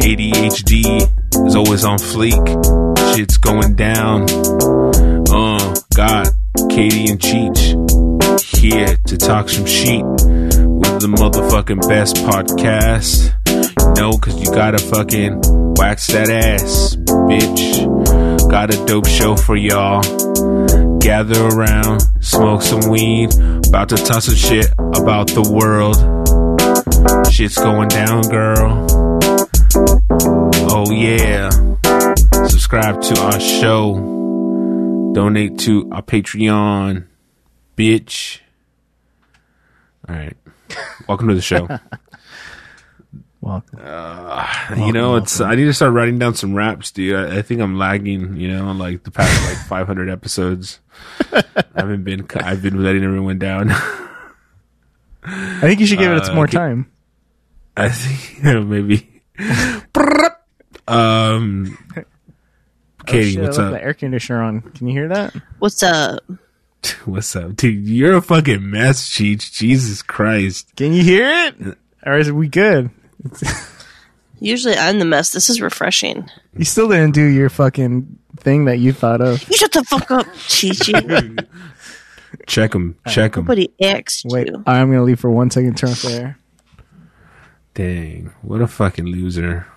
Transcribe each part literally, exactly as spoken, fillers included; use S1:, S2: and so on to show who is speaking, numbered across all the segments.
S1: A D H D is always on fleek. Shit's going down. Uh, got Katie and Cheech here to talk some shit with the motherfucking best podcast. You know, cause you gotta fucking wax that ass, bitch. Got a dope show for y'all. Gather around, smoke some weed. About to talk some shit about the world. Shit's going down, girl. Oh yeah. Subscribe to our show. Donate to our Patreon, bitch. Alright. Welcome to the show.
S2: Welcome.
S1: Uh, you know, welcome. It's. I need to start writing down some raps, dude. I, I think I'm lagging. You know, like the past like five hundred episodes. I haven't been. I've been letting everyone down.
S2: I think you should give uh, it some more time.
S1: I think you know, maybe. um, Katie, oh, shit, what's
S2: I
S1: up?
S2: The air conditioner on. Can you hear that?
S3: What's up?
S1: What's up, dude? You're a fucking mess, Cheech. Jesus Christ.
S2: Can you hear it? Or is we good?
S3: Usually I'm the mess. This is refreshing.
S2: You still didn't do your fucking thing that you thought of.
S3: You shut the fuck up, Chi-Chi.
S1: Check him. Check him.
S3: Nobody asked
S2: Wait,
S3: you.
S2: I'm going to leave for one second. Turn off the air.
S1: Dang. What a fucking loser.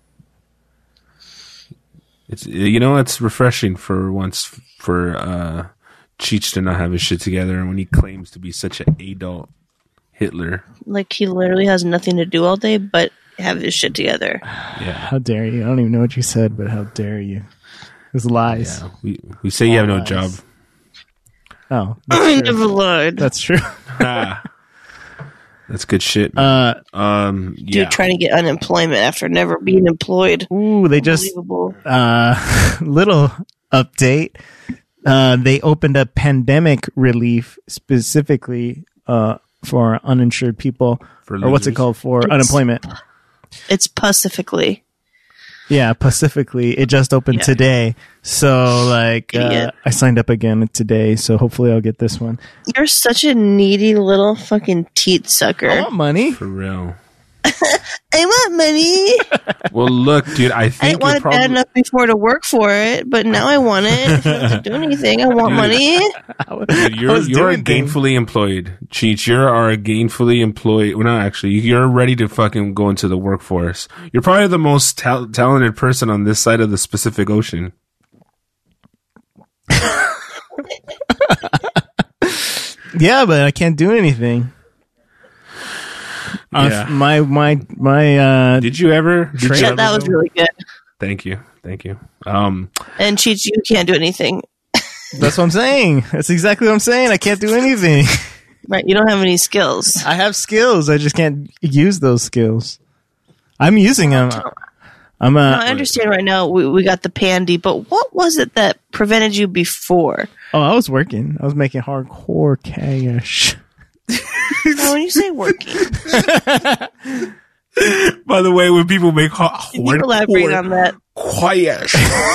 S1: It's, you know, it's refreshing for once for uh, Cheech to not have his shit together when he claims to be such an adult Hitler.
S3: Like he literally has nothing to do all day but have his shit together.
S1: Yeah.
S2: How dare you? I don't even know what you said, but how dare you? It was lies.
S1: Yeah. We we say you have no job.
S2: Oh.
S3: I never lied.
S2: That's true.
S1: That's good shit, man. Uh, um, yeah.
S3: Dude trying to get unemployment after never being employed.
S2: Ooh, they just uh little update. Uh they opened up pandemic relief specifically uh for uninsured people, for or what's it called for it's, unemployment?
S3: It's Pacifically.
S2: Yeah, Pacifically. It just opened yeah. today, so like uh, I signed up again today. So hopefully I'll get this one.
S3: You're such a needy little fucking teat sucker.
S2: I want money
S1: for real.
S3: I want money.
S1: Well, look, dude, I think
S3: I didn't want it
S1: probably...
S3: bad enough before to work for it, but now I want it. If I don't have to do anything, I want
S1: dude,
S3: money.
S1: Dude, you're you're a gainfully things. employed. Cheech, you are a gainfully employed. Well, not actually. You're ready to fucking go into the workforce. You're probably the most ta- talented person on this side of the Pacific Ocean.
S2: Yeah, but I can't do anything. Yeah. Uh, my my my. Uh,
S1: did you ever? Did
S3: yeah,
S1: you ever
S3: that was
S1: know?
S3: really good.
S1: Thank you, thank you. Um,
S3: and Cheech, you can't do anything.
S2: That's what I'm saying. That's exactly what I'm saying. I can't do anything.
S3: Right, you don't have any skills.
S2: I have skills. I just can't use those skills. I'm using them. I'm. A,
S3: no, I understand right now. We we got the pandy, but what was it that prevented you before?
S2: Oh, I was working. I was making hardcore cash.
S3: Now, when you say working,
S1: by the way, when people make hard,
S3: can you elaborate on that?
S1: Quiet.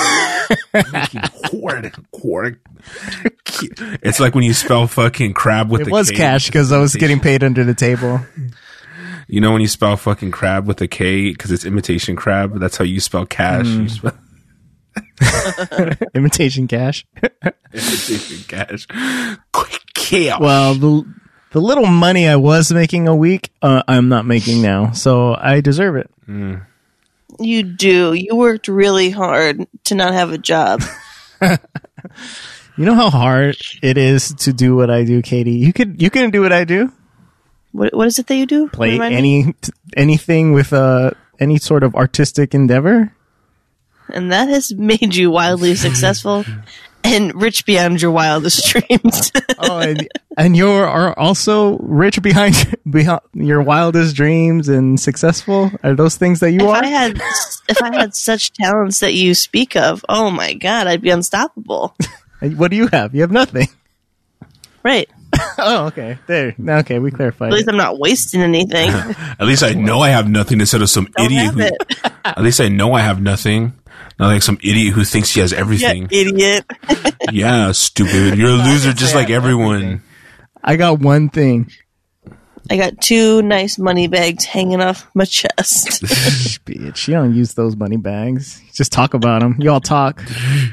S1: It's like when you spell fucking crab with
S2: it
S1: the
S2: was
S1: K.
S2: cash because I was getting paid under the table.
S1: You know when you spell fucking crab with a K because it's imitation crab? That's how you spell cash. Mm. You
S2: spell imitation cash.
S1: Imitation cash. Chaos.
S2: Well, the the little money I was making a week, uh, I'm not making now, so I deserve it.
S1: Mm.
S3: You do. You worked really hard to not have a job.
S2: You know how hard it is to do what I do, Katie. You could you can do what I do.
S3: What what is it that you do?
S2: Play any anything with uh any sort of artistic endeavor.
S3: And that has made you wildly successful and rich beyond your wildest dreams.
S2: Oh, and, and you are also rich behind, behind your wildest dreams and successful? Are those things that you
S3: if
S2: are?
S3: I had, if I had such talents that you speak of, oh my God, I'd be unstoppable.
S2: What do you have? You have nothing.
S3: Right.
S2: Oh, okay. There. Okay, we clarified.
S3: At least I'm not wasting anything.
S1: At least I know I have nothing instead of some
S3: Don't
S1: idiot who. At least I know I have nothing. Not like some idiot who thinks he has everything.
S3: Yeah, idiot.
S1: Yeah, stupid. You're a loser just like everyone.
S2: I got one thing.
S3: I got two nice money bags hanging off my chest.
S2: Bitch, you don't use those money bags. Just talk about them. Y'all talk.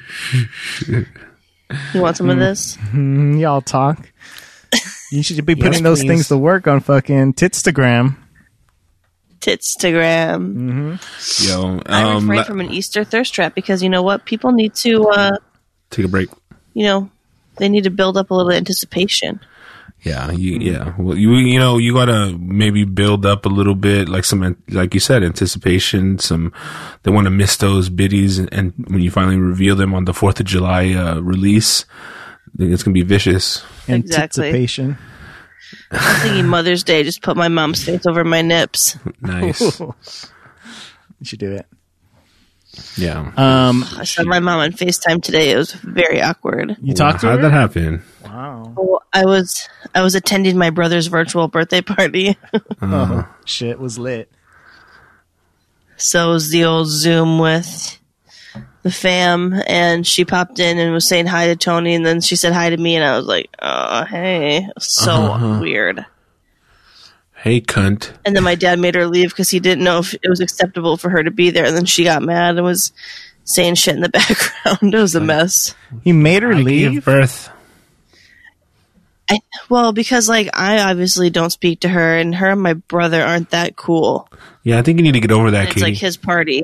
S3: You want some of this?
S2: Mm, y'all talk. You should be putting
S1: Yes,
S2: those
S1: please.
S2: things to work on fucking Titstagram.
S3: Titstagram.
S2: Mm-hmm.
S1: Yo,
S3: I
S1: um,
S3: refrain
S1: la-
S3: from an Easter thirst trap because you know what? People need to, uh,
S1: take a break.
S3: you know, they need to build up a little anticipation.
S1: Yeah, you, yeah. Well, you you know you gotta maybe build up a little bit, like some like you said, anticipation. Some they want to miss those biddies, and, and when you finally reveal them on the Fourth of July uh, release, I think it's gonna be vicious.
S3: Exactly.
S2: Anticipation.
S3: I'm thinking Mother's Day, just put my mom's face over my nips.
S1: Nice.
S2: You should do it.
S1: Yeah.
S2: Um,
S3: I saw my mom on FaceTime today. It was very awkward.
S2: you talked to
S1: How'd
S2: her?
S1: that happen?
S2: Wow.
S3: Oh, I was I was attending my brother's virtual birthday party.
S2: Oh, shit was lit.
S3: So it was the old Zoom with the fam, and she popped in and was saying hi to Tony, and then she said hi to me, and I was like, oh, hey. So
S1: Uh-huh.
S3: weird.
S1: Hey, cunt.
S3: And then my dad made her leave because he didn't know if it was acceptable for her to be there, and then she got mad and was saying shit in the background. It was a mess.
S2: He made her
S1: I
S2: leave.
S1: gave birth.
S3: I, well, because, like, I obviously don't speak to her, and her and my brother aren't that cool.
S1: Yeah, I think you need to get over that,
S3: It's
S1: Katie.
S3: like his party.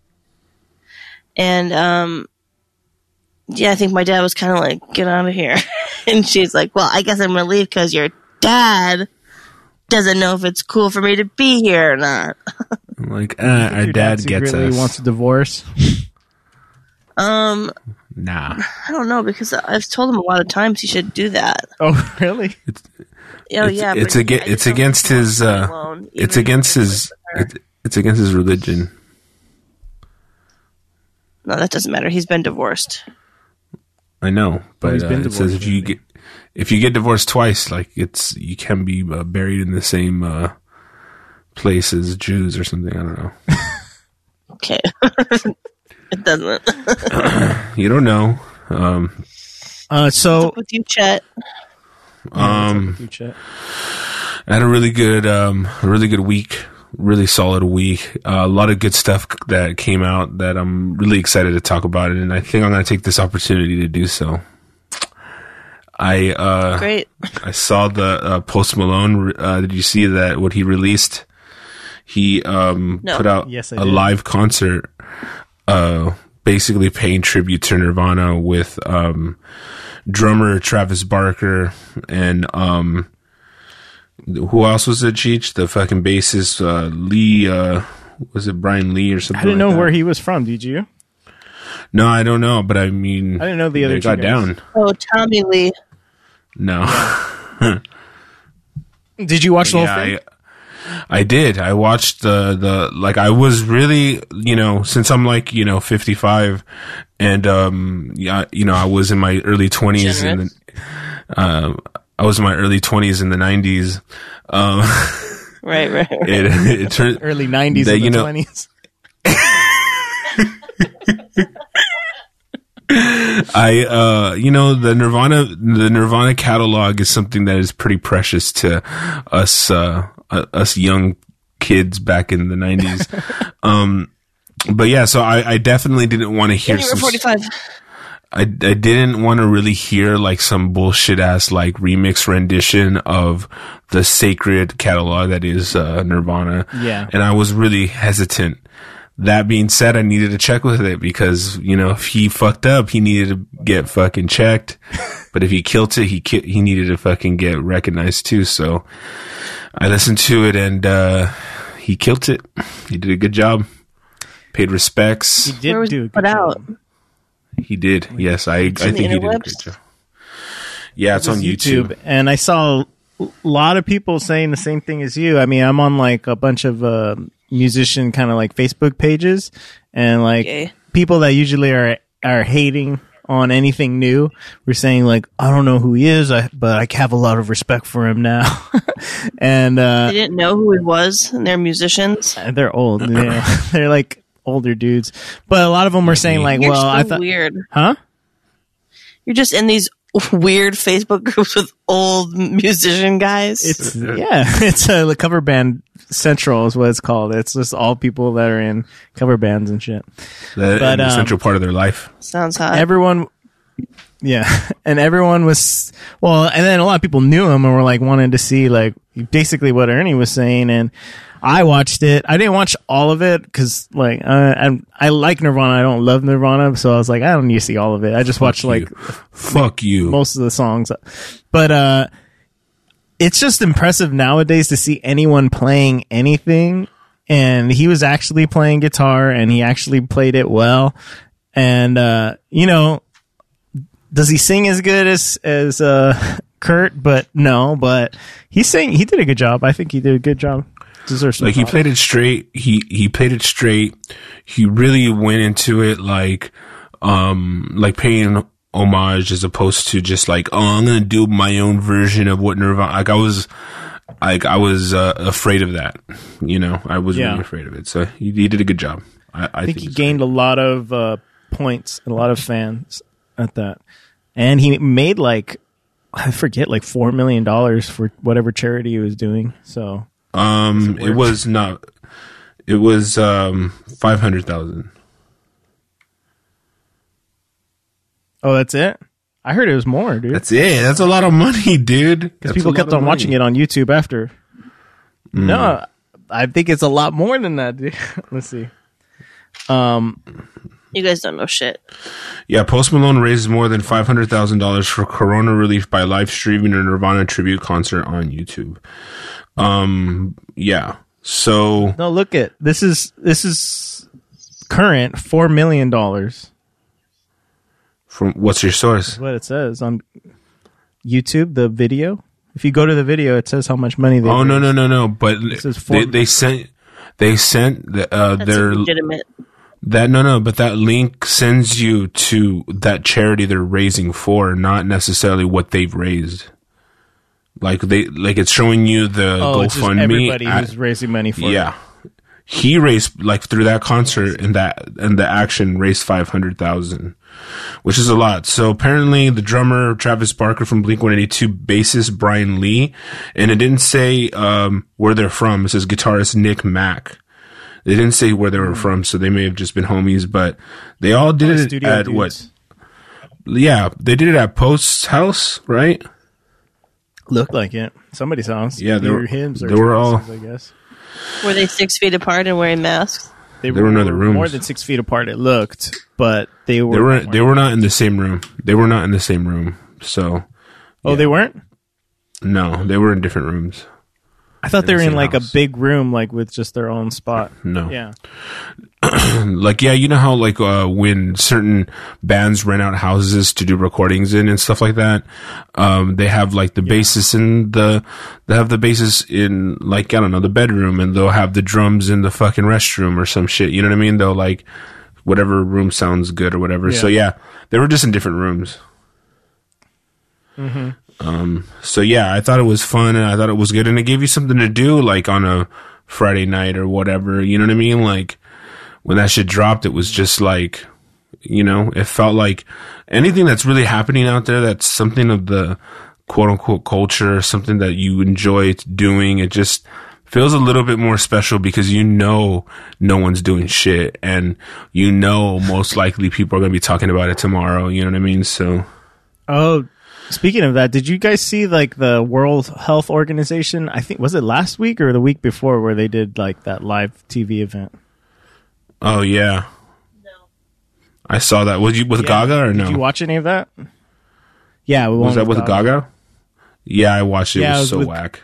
S3: And, um, yeah, I think my dad was kind of like, get out of here. And she's like, well, I guess I'm going to leave because your dad doesn't know if it's cool for me to be here or not.
S1: like, uh, our
S2: Your
S1: dad gets
S2: secretly
S1: us.
S2: wants a divorce.
S3: Um,
S1: Nah.
S3: I don't know, because I've told him a lot of times he should do that.
S2: Oh, really?
S3: Oh,
S1: it's,
S3: yeah.
S1: it's,
S3: but
S1: aga-
S3: I
S1: it's
S3: just don't
S1: against
S3: think he
S1: his,
S3: wants to be
S1: uh,
S3: alone,
S1: it's
S3: even
S1: against
S3: if
S1: his,
S3: it's with her.
S1: it's, it's against his religion.
S3: No, that doesn't matter. He's been divorced.
S1: I know, but
S2: he's
S1: uh,
S2: been
S1: it says
S2: divorced
S1: if you
S2: already.
S1: get if you get divorced twice, like it's you can be uh, buried in the same uh, place as Jews or something. I don't know.
S3: Okay. It doesn't.
S1: You don't know. Um,
S2: Uh, so
S3: With you, Chet.
S1: um,
S2: You chat.
S1: I had a really good, um, a really good week. Really solid week. Uh, a lot of good stuff that came out that I'm really excited to talk about, and I think I'm going to take this opportunity to do so. I uh,
S3: Great.
S1: I saw the uh, Post Malone. Uh, did you see that? What he released? He um,
S3: No.
S1: put out
S2: Yes, I
S1: a
S2: did.
S1: live concert, uh, basically paying tribute to Nirvana with um, drummer Travis Barker and um, who else was it? Cheech, the fucking bassist uh, Lee. Uh, was it Brian Lee or something?
S2: I didn't
S1: like
S2: know
S1: that?
S2: where he was from. Did you?
S1: No, I don't know, but I mean,
S2: I didn't know the
S1: they
S2: other two
S1: got
S2: guys.
S1: down.
S3: Oh, Tommy Lee.
S1: No.
S2: Did you watch the whole
S1: Yeah,
S2: thing?
S1: I, I did. I watched the, the, like, I was really, you know, since I'm like, you know, fifty-five and, um, yeah, you know, I was in my early twenties and,
S3: Generous.
S1: uh, I was in my early twenties in the nineties. Um,
S3: Right, right, right.
S1: it, it turned,
S2: Early nineties
S1: That,
S2: and
S1: you
S2: the
S1: know-
S2: twenties.
S1: I, uh, you know, the Nirvana, the Nirvana catalog is something that is pretty precious to us, uh, uh, us young kids back in the nineties. um, but yeah, so I, I definitely didn't want to hear
S3: And you were
S1: some,
S3: forty-five.
S1: I, I didn't want to really hear like some bullshit ass like remix rendition of the sacred catalog that is, uh, Nirvana.
S2: Yeah.
S1: And I was really hesitant. That being said, I needed to check with it because, you know, if he fucked up, he needed to get fucking checked. But if he killed it, he ki- he needed to fucking get recognized too. So I listened to it and, uh, he killed it. He did a good job. Paid respects.
S2: He
S3: Where
S2: did
S3: was
S2: do a
S3: it
S2: good
S3: put out?
S2: job.
S1: He did. Yes, I, I
S3: in
S1: think
S3: the
S1: he did a good
S3: interwebs?
S1: job. Yeah, it's
S2: It was
S1: on YouTube.
S2: and I saw a lot of people saying the same thing as you. I mean, I'm on like a bunch of uh, musician kind of like Facebook pages, and like
S3: Okay.
S2: people that usually are are hating on anything new were saying like, I don't know who he is, I, but I have a lot of respect for him now. And uh,
S3: They didn't know who he was, and they're musicians.
S2: they're old. Yeah. They're like older dudes, but a lot of them were saying like,
S3: You're
S2: well,
S3: so
S2: I thought,
S3: weird.
S2: huh?
S3: You're just in these weird Facebook groups with old musician guys.
S2: It's yeah, it's a uh, cover band central is what it's called. It's just all people that are in cover bands and shit.
S1: The,
S2: but
S1: the
S2: um,
S1: central part of their life.
S3: Sounds hot.
S2: Everyone, yeah, and everyone was well, and then a lot of people knew him and were like wanted to see like basically what Ernie was saying, and I watched it. I didn't watch all of it because like uh, I I like Nirvana. I don't love Nirvana, so I was like I don't need to see all of it. I just
S1: Fuck
S2: watched
S1: you.
S2: like
S1: fuck you
S2: most of the songs, but uh. It's just impressive nowadays to see anyone playing anything, and he was actually playing guitar, and he actually played it well. And uh, you know, does he sing as good as as uh, Kurt? But no, but he sang. He did a good job. I think he did a good job. Deserves some
S1: like he
S2: props.
S1: played it straight. He he played it straight. He really went into it like um like paying homage as opposed to just like, oh, I'm gonna do my own version of what Nirvana. Like I was, like I was uh, afraid of that. You know, I was
S2: Yeah.
S1: really afraid of it. So he, he did a good job. I, I,
S2: I think
S1: think
S2: he
S1: it's
S2: gained a lot of uh, points and a lot of fans at that, and he made like I forget like four million dollars for whatever charity he was doing. So
S1: great. Um,
S2: it
S1: it was not. It was um five hundred thousand.
S2: oh, that's it. I heard it was more, dude.
S1: That's it. That's a lot of money, dude.
S2: Because people kept on watching it on YouTube after.
S1: Mm.
S2: No, I think it's a lot more than that, dude. Let's see. Um,
S3: You guys don't know shit.
S1: Yeah, Post Malone raised more than five hundred thousand dollars for corona relief by live streaming a Nirvana tribute concert on YouTube. Um, yeah. So
S2: no, look at this is this is current four million dollars.
S1: from what's your source?
S2: That's what it says on YouTube. The video. If you go to the video, it says how much money they.
S1: Oh
S2: raised.
S1: no no no no! But
S2: says four-
S1: they, they sent they sent the, uh,
S3: That's
S1: their
S3: legitimate.
S1: that no no, but that link sends you to that charity they're raising for, not necessarily what they've raised. Like they like it's showing you the
S2: Oh, it's just
S1: GoFundMe.
S2: everybody
S1: at-
S2: who's raising money for.
S1: yeah, he raised like through that concert and that and the action raised five hundred thousand, which is a lot. So apparently the drummer Travis Barker from Blink one eighty-two, bassist Brian Lee, and it didn't say um, where they're from. It says guitarist Nick Mack. They didn't say where they were from, so they may have just been homies. But they all did
S2: Probably
S1: it
S2: studio
S1: at
S2: dudes.
S1: what? Yeah, they did it at Post's house, right?
S2: Looked like it. Somebody's house.
S1: Yeah, they
S2: Either
S1: were-
S2: hymns or
S1: they were all-
S2: Travis's, I guess.
S3: Were they six feet apart and wearing masks?
S2: They,
S1: They were in other rooms.
S2: more than six feet apart. It looked, but they were.
S1: They were they were not in the same room. They were not in the same room. So
S2: Oh, they weren't.
S1: no, they were in different rooms.
S2: I thought
S1: In
S2: they
S1: the
S2: were in
S1: same
S2: like
S1: house.
S2: a big room, like with just their own spot.
S1: No.
S2: Yeah.
S1: Like, yeah, you know how, like, uh, when certain bands rent out houses to do recordings in and stuff like that, um, they have, like, the bassist in the, they have the bassist in, like, I don't know, the bedroom, and they'll have the drums in the fucking restroom or some shit, you know what I mean? They'll, like, whatever room sounds good or whatever.
S2: Yeah.
S1: So, yeah, they were just in different rooms. Mm-hmm. Um, so, yeah, I thought it was fun, and I thought it was good, and it gave you something to do, like, on a Friday night or whatever, you know what I mean? Like, when that shit dropped, it was just like, you know, it felt like anything that's really happening out there that's something of the quote unquote culture, something that you enjoy doing. It just feels a little bit more special because you know no one's doing shit, and you know most likely people are going to be talking about it tomorrow. You know what I mean? So,
S2: Oh, speaking of that, did you guys see like the World Health Organization? I think was it last week or the week before where they did like that live T V event?
S1: oh yeah,
S3: No.
S1: I saw that. Was you with
S2: Yeah.
S1: Gaga or no?
S2: Did you watch any of that? Yeah, we
S1: was
S2: went
S1: that with Gaga? Yeah, I watched it.
S2: Yeah,
S1: it was,
S2: it was
S1: so
S2: with-
S1: whack.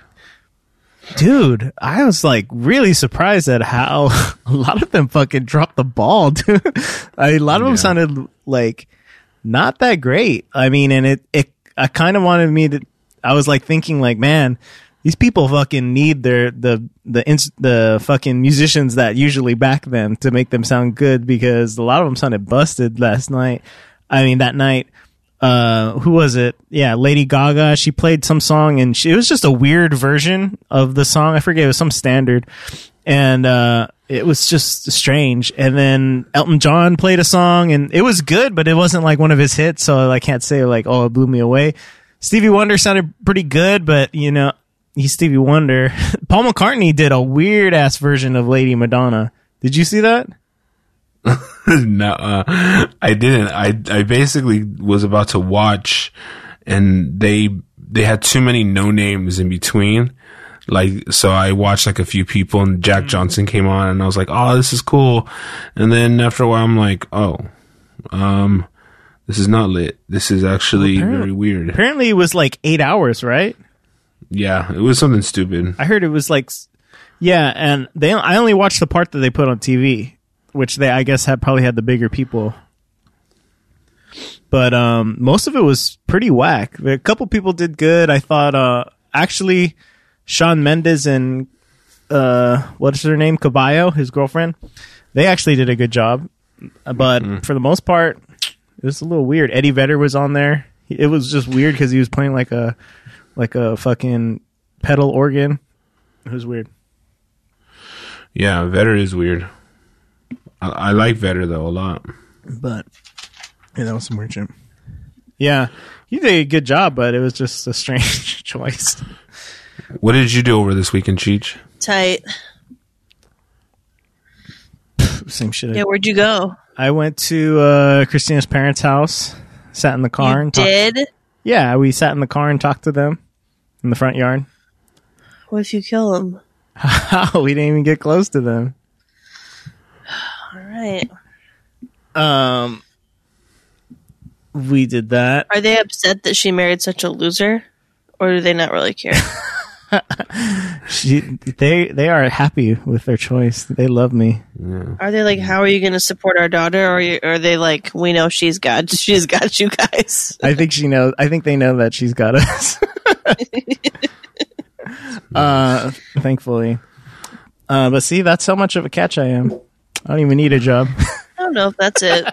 S2: Dude, I was like really surprised at how a lot of them fucking dropped the ball, dude. I, a lot of them
S1: Yeah.
S2: sounded like not that great. I mean, and it, it, I kind of wanted me to, I was like thinking like, man, these people fucking need their, the, the, ins, the fucking musicians that usually back them to make them sound good, because a lot of them sounded busted last night. I mean, that night. Uh, who was it? Yeah, Lady Gaga. She played some song, and she, it was just a weird version of the song. I forget. It was some standard, and uh, it was just strange. And then Elton John played a song, and it was good, but it wasn't like one of his hits, so I can't say like, oh, it blew me away. Stevie Wonder sounded pretty good, but you know, he's Stevie Wonder. Paul McCartney did a weird ass version of Lady Madonna. Did you see that?
S1: No, uh, I didn't. I I basically was about to watch, and they they had too many no names in between. Like, so I watched like a few people, and Jack Johnson came on, and I was like, oh, this is cool. And then after a while, I'm like, oh, um, this is not lit. This is actually well, very weird.
S2: Apparently, it was like eight hours, right?
S1: Yeah, it was something stupid.
S2: I heard it was like, yeah, and they I only watched the part that they put on T V, which they I guess had probably had the bigger people. But um, most of it was pretty whack. A couple people did good. I thought, uh, actually, Shawn Mendes and uh, what's her name, Caballo, his girlfriend, they actually did a good job. But mm-hmm. for the most part, it was a little weird. Eddie Vedder was on there. It was just weird because he was playing like a like a fucking pedal organ. It was weird.
S1: Yeah, Vedder is weird. I, I like Vedder though a lot.
S2: But yeah, that was some weird shit. Yeah, he did a good job, but it was just a strange choice.
S1: What did you do over this weekend, Cheech?
S3: Tight.
S2: Same shit.
S3: Yeah, where'd you go?
S2: I went to uh, Christina's parents' house, sat in the car.
S3: You
S2: and
S3: did?
S2: Talked. Yeah, we sat in the car and talked to them in the front yard.
S3: What if you kill them?
S2: We didn't even get close to them.
S3: All right.
S2: Um, we did that.
S3: Are they upset that she married such a loser, or do they not really care?
S2: she, they, they are happy with their choice. They love me.
S1: Yeah.
S3: Are they like, how are you going to support our daughter, or are, you, are they like, we know she's got, she's got you guys?
S2: I think she knows. I think they know that she's got us. uh, thankfully. Uh, but see, that's how much of a catch I am. I don't even need a job.
S3: I don't know if that's it.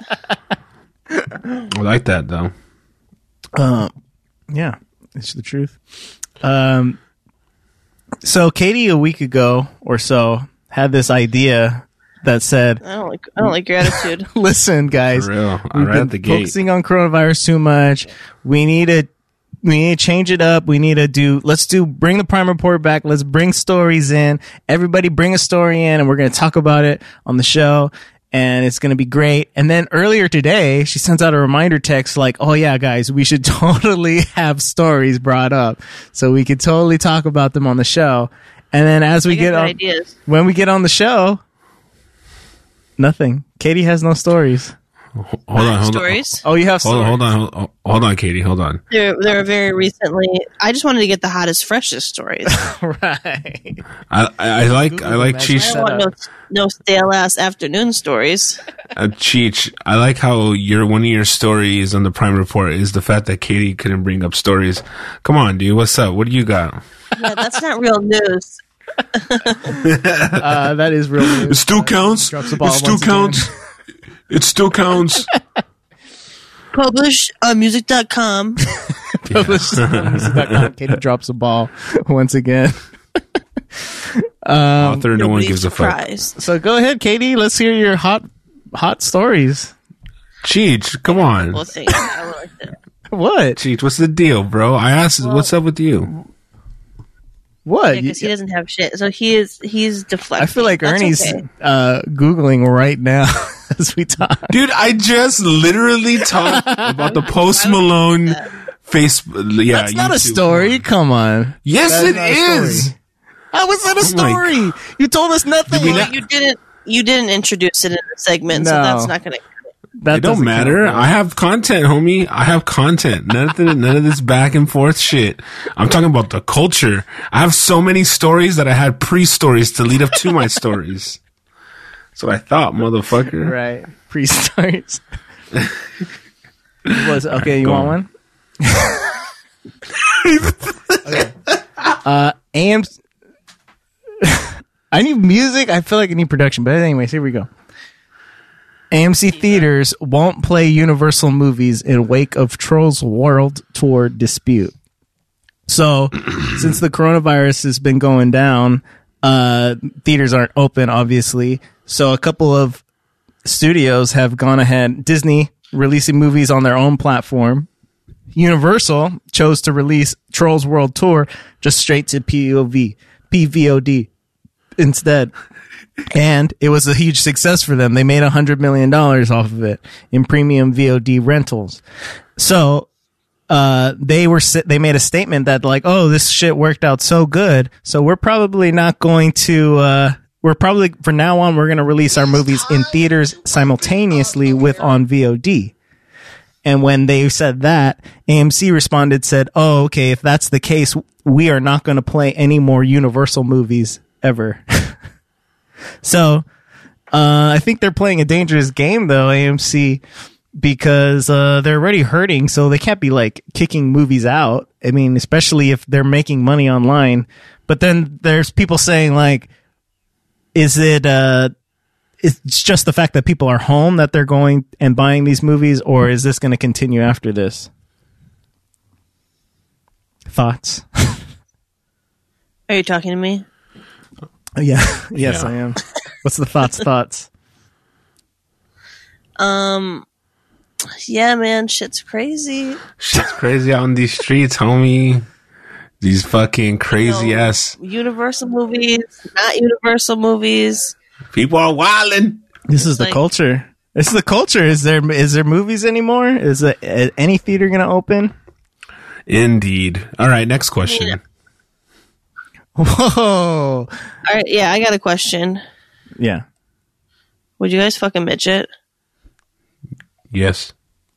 S1: I like that though.
S2: Uh, yeah, it's the truth. Um, so Katie a week ago or so had this idea that said,
S3: I don't like, I don't like your attitude.
S2: Listen, guys,
S1: For real.
S2: we've
S1: right
S2: been
S1: at the gate.
S2: focusing on coronavirus too much. We need to, we need to change it up. We need to do, let's do, bring the Prime Report back. Let's bring stories in. Everybody bring a story in, and we're going to talk about it on the show. And it's going to be great. And then earlier today, she sends out a reminder text like, oh yeah, guys, we should totally have stories brought up so we could totally talk about them on the show. And then as we get on,
S3: ideas.
S2: when we get on the show, nothing. Katie has no stories.
S1: Hold on, hold
S3: stories.
S1: on.
S2: Oh, you have
S1: hold
S2: stories.
S1: on, hold on, hold on, hold on, Katie, hold on.
S3: They're they're very recently. I just wanted to get the hottest, freshest stories.
S2: Right.
S1: I, I, I like
S2: Google
S1: I like
S2: them,
S1: Cheech.
S3: I don't want no no stale ass afternoon stories.
S1: Uh, Cheech, I like how your one of your stories on the Prime Report is the fact that Katie couldn't bring up stories. Come on, dude, what's up? What do you got?
S3: Yeah, that's not real news.
S2: uh, that is real news.
S1: It still counts.
S2: Drops the ball
S1: It still
S2: once
S1: counts. It still counts.
S3: Publish on music dot com.
S2: Published on music dot com. Katie drops a ball once again. um,
S1: Author, no one gives a fuck.
S3: Surprised.
S2: so go ahead, Katie. Let's hear your hot, hot stories.
S1: Cheech, come on.
S3: Well, thank you. I like that.
S2: What?
S1: Cheech, what's the deal, bro? I asked,
S3: Well-
S1: what's up with you?
S2: What?
S3: Yeah, because he doesn't have shit. So he is. He's deflecting.
S2: I feel like
S3: That's
S2: Ernie's
S3: okay.
S2: uh, Googling right now as we talk.
S1: Dude, I just literally talked about the Post Malone face. Yeah,
S2: That's not a
S1: YouTube.
S2: story. Come on.
S1: Yes,
S2: That is
S1: it
S2: not a
S1: is.
S2: story. How was that a
S1: Oh my
S2: story? You told us nothing.
S1: we
S3: Well,
S1: not-
S3: you didn't. You didn't introduce it in the segment, so
S2: No.
S3: that's not going to.
S2: That
S1: It don't
S2: doesn't
S1: matter.
S2: count.
S1: I have content, homie. I have content. None of, the, none of this back and forth shit. I'm talking about the culture. I have so many stories that I had pre-stories to lead up to my stories. That's what I thought, motherfucker.
S2: Right. Pre-stories. Was okay, you
S1: go
S2: want
S1: on.
S2: one? Okay. Uh A M I need music. I feel like I need production, but anyways, here we go. A M C theaters won't play Universal movies in wake of Trolls World Tour dispute. So, since the coronavirus has been going down, uh, theaters aren't open, obviously. So a couple of studios have gone ahead. Disney releasing movies on their own platform. Universal chose to release Trolls World Tour just straight to P O V, P V O D instead. And it was a huge success for them. They made one hundred million dollars off of it in premium V O D rentals. So uh, they were they made a statement that like, oh, this shit worked out so good, so we're probably not going to... Uh, we're probably, from now on, we're going to release our movies in theaters simultaneously with on V O D. And when they said that, A M C responded, said, oh, okay, if that's the case, we are not going to play any more Universal movies ever. So, uh, I think they're playing a dangerous game, though, A M C, because uh, they're already hurting, so they can't be, like, kicking movies out. I mean, especially if they're making money online. But then there's people saying, like, is it... Uh, it's just the fact that people are home that they're going and buying these movies, or is this going to continue after this? Thoughts?
S3: Are you talking to me?
S2: Oh, yeah. Yes,
S1: Yeah.
S2: I am. What's the thoughts? Thoughts?
S3: Um, yeah, man, shit's crazy.
S1: Shit's crazy out in these streets, homie. These fucking crazy
S3: You know,
S1: ass
S3: Universal movies, not Universal movies.
S1: people are wilding.
S2: This is the
S3: Like-
S2: culture. This is the culture. Is there is there movies anymore? Is it, uh, any theater going to open?
S1: Indeed. All right, next question.
S3: Yeah.
S2: Whoa.
S3: All right, yeah, I got a question.
S2: Yeah.
S3: Would you guys fuck a midget?
S1: Yes.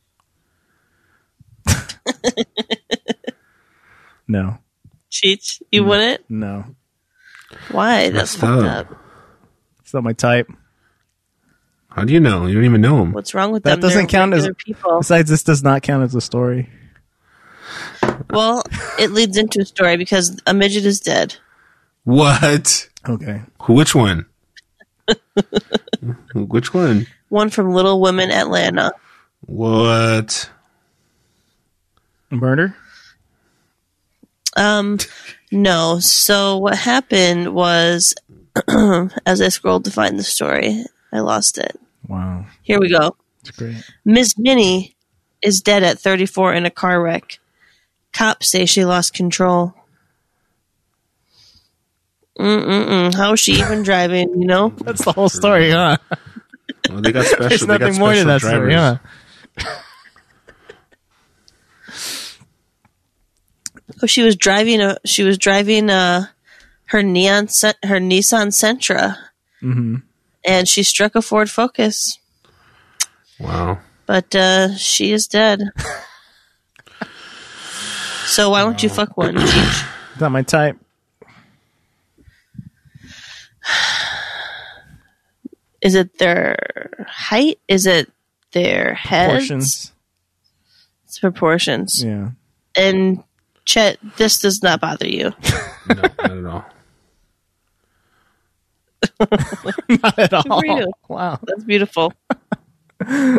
S2: No.
S3: Cheech, you wouldn't?
S2: No.
S3: Why? That's
S1: Messed
S3: fucked
S1: up.
S3: up.
S2: It's not my type.
S1: How do you know? You don't even know him.
S3: What's wrong with
S2: That
S3: them?
S2: doesn't
S3: They're
S2: count as-
S3: regular people.
S2: Besides, this does not count as a story.
S3: Well, it leads into a story because a midget is dead.
S1: What?
S2: Okay.
S1: Which one? Which one?
S3: One from Little Women, Atlanta.
S1: What?
S2: Murder?
S3: Um, no. So what happened was, as I scrolled to find the story, I lost it.
S2: Wow.
S3: Here we go.
S2: That's great.
S3: Miss Minnie is dead at thirty-four in a car wreck. Cops say she lost control. Mm-mm-mm. How is she even driving, you know?
S2: That's the whole story, huh?
S1: Well, they got special.
S2: There's
S1: they got
S2: nothing more to
S1: special
S2: that story,
S1: drivers.
S2: huh?
S3: Oh, she was driving a she was driving uh her neon Sen- her Nissan Sentra,
S2: Mm-hmm.
S3: and she struck a Ford Focus.
S1: Wow.
S3: But uh, she is dead. So why don't you fuck one, Cheech?
S2: Not my type.
S3: Is it their height? Is it their heads?
S2: Portions.
S3: It's proportions.
S2: Yeah.
S3: And Chet, this does not bother you.
S1: No, not at all.
S2: Not at all.
S3: for you.
S2: Wow.
S3: That's beautiful.
S2: Uh,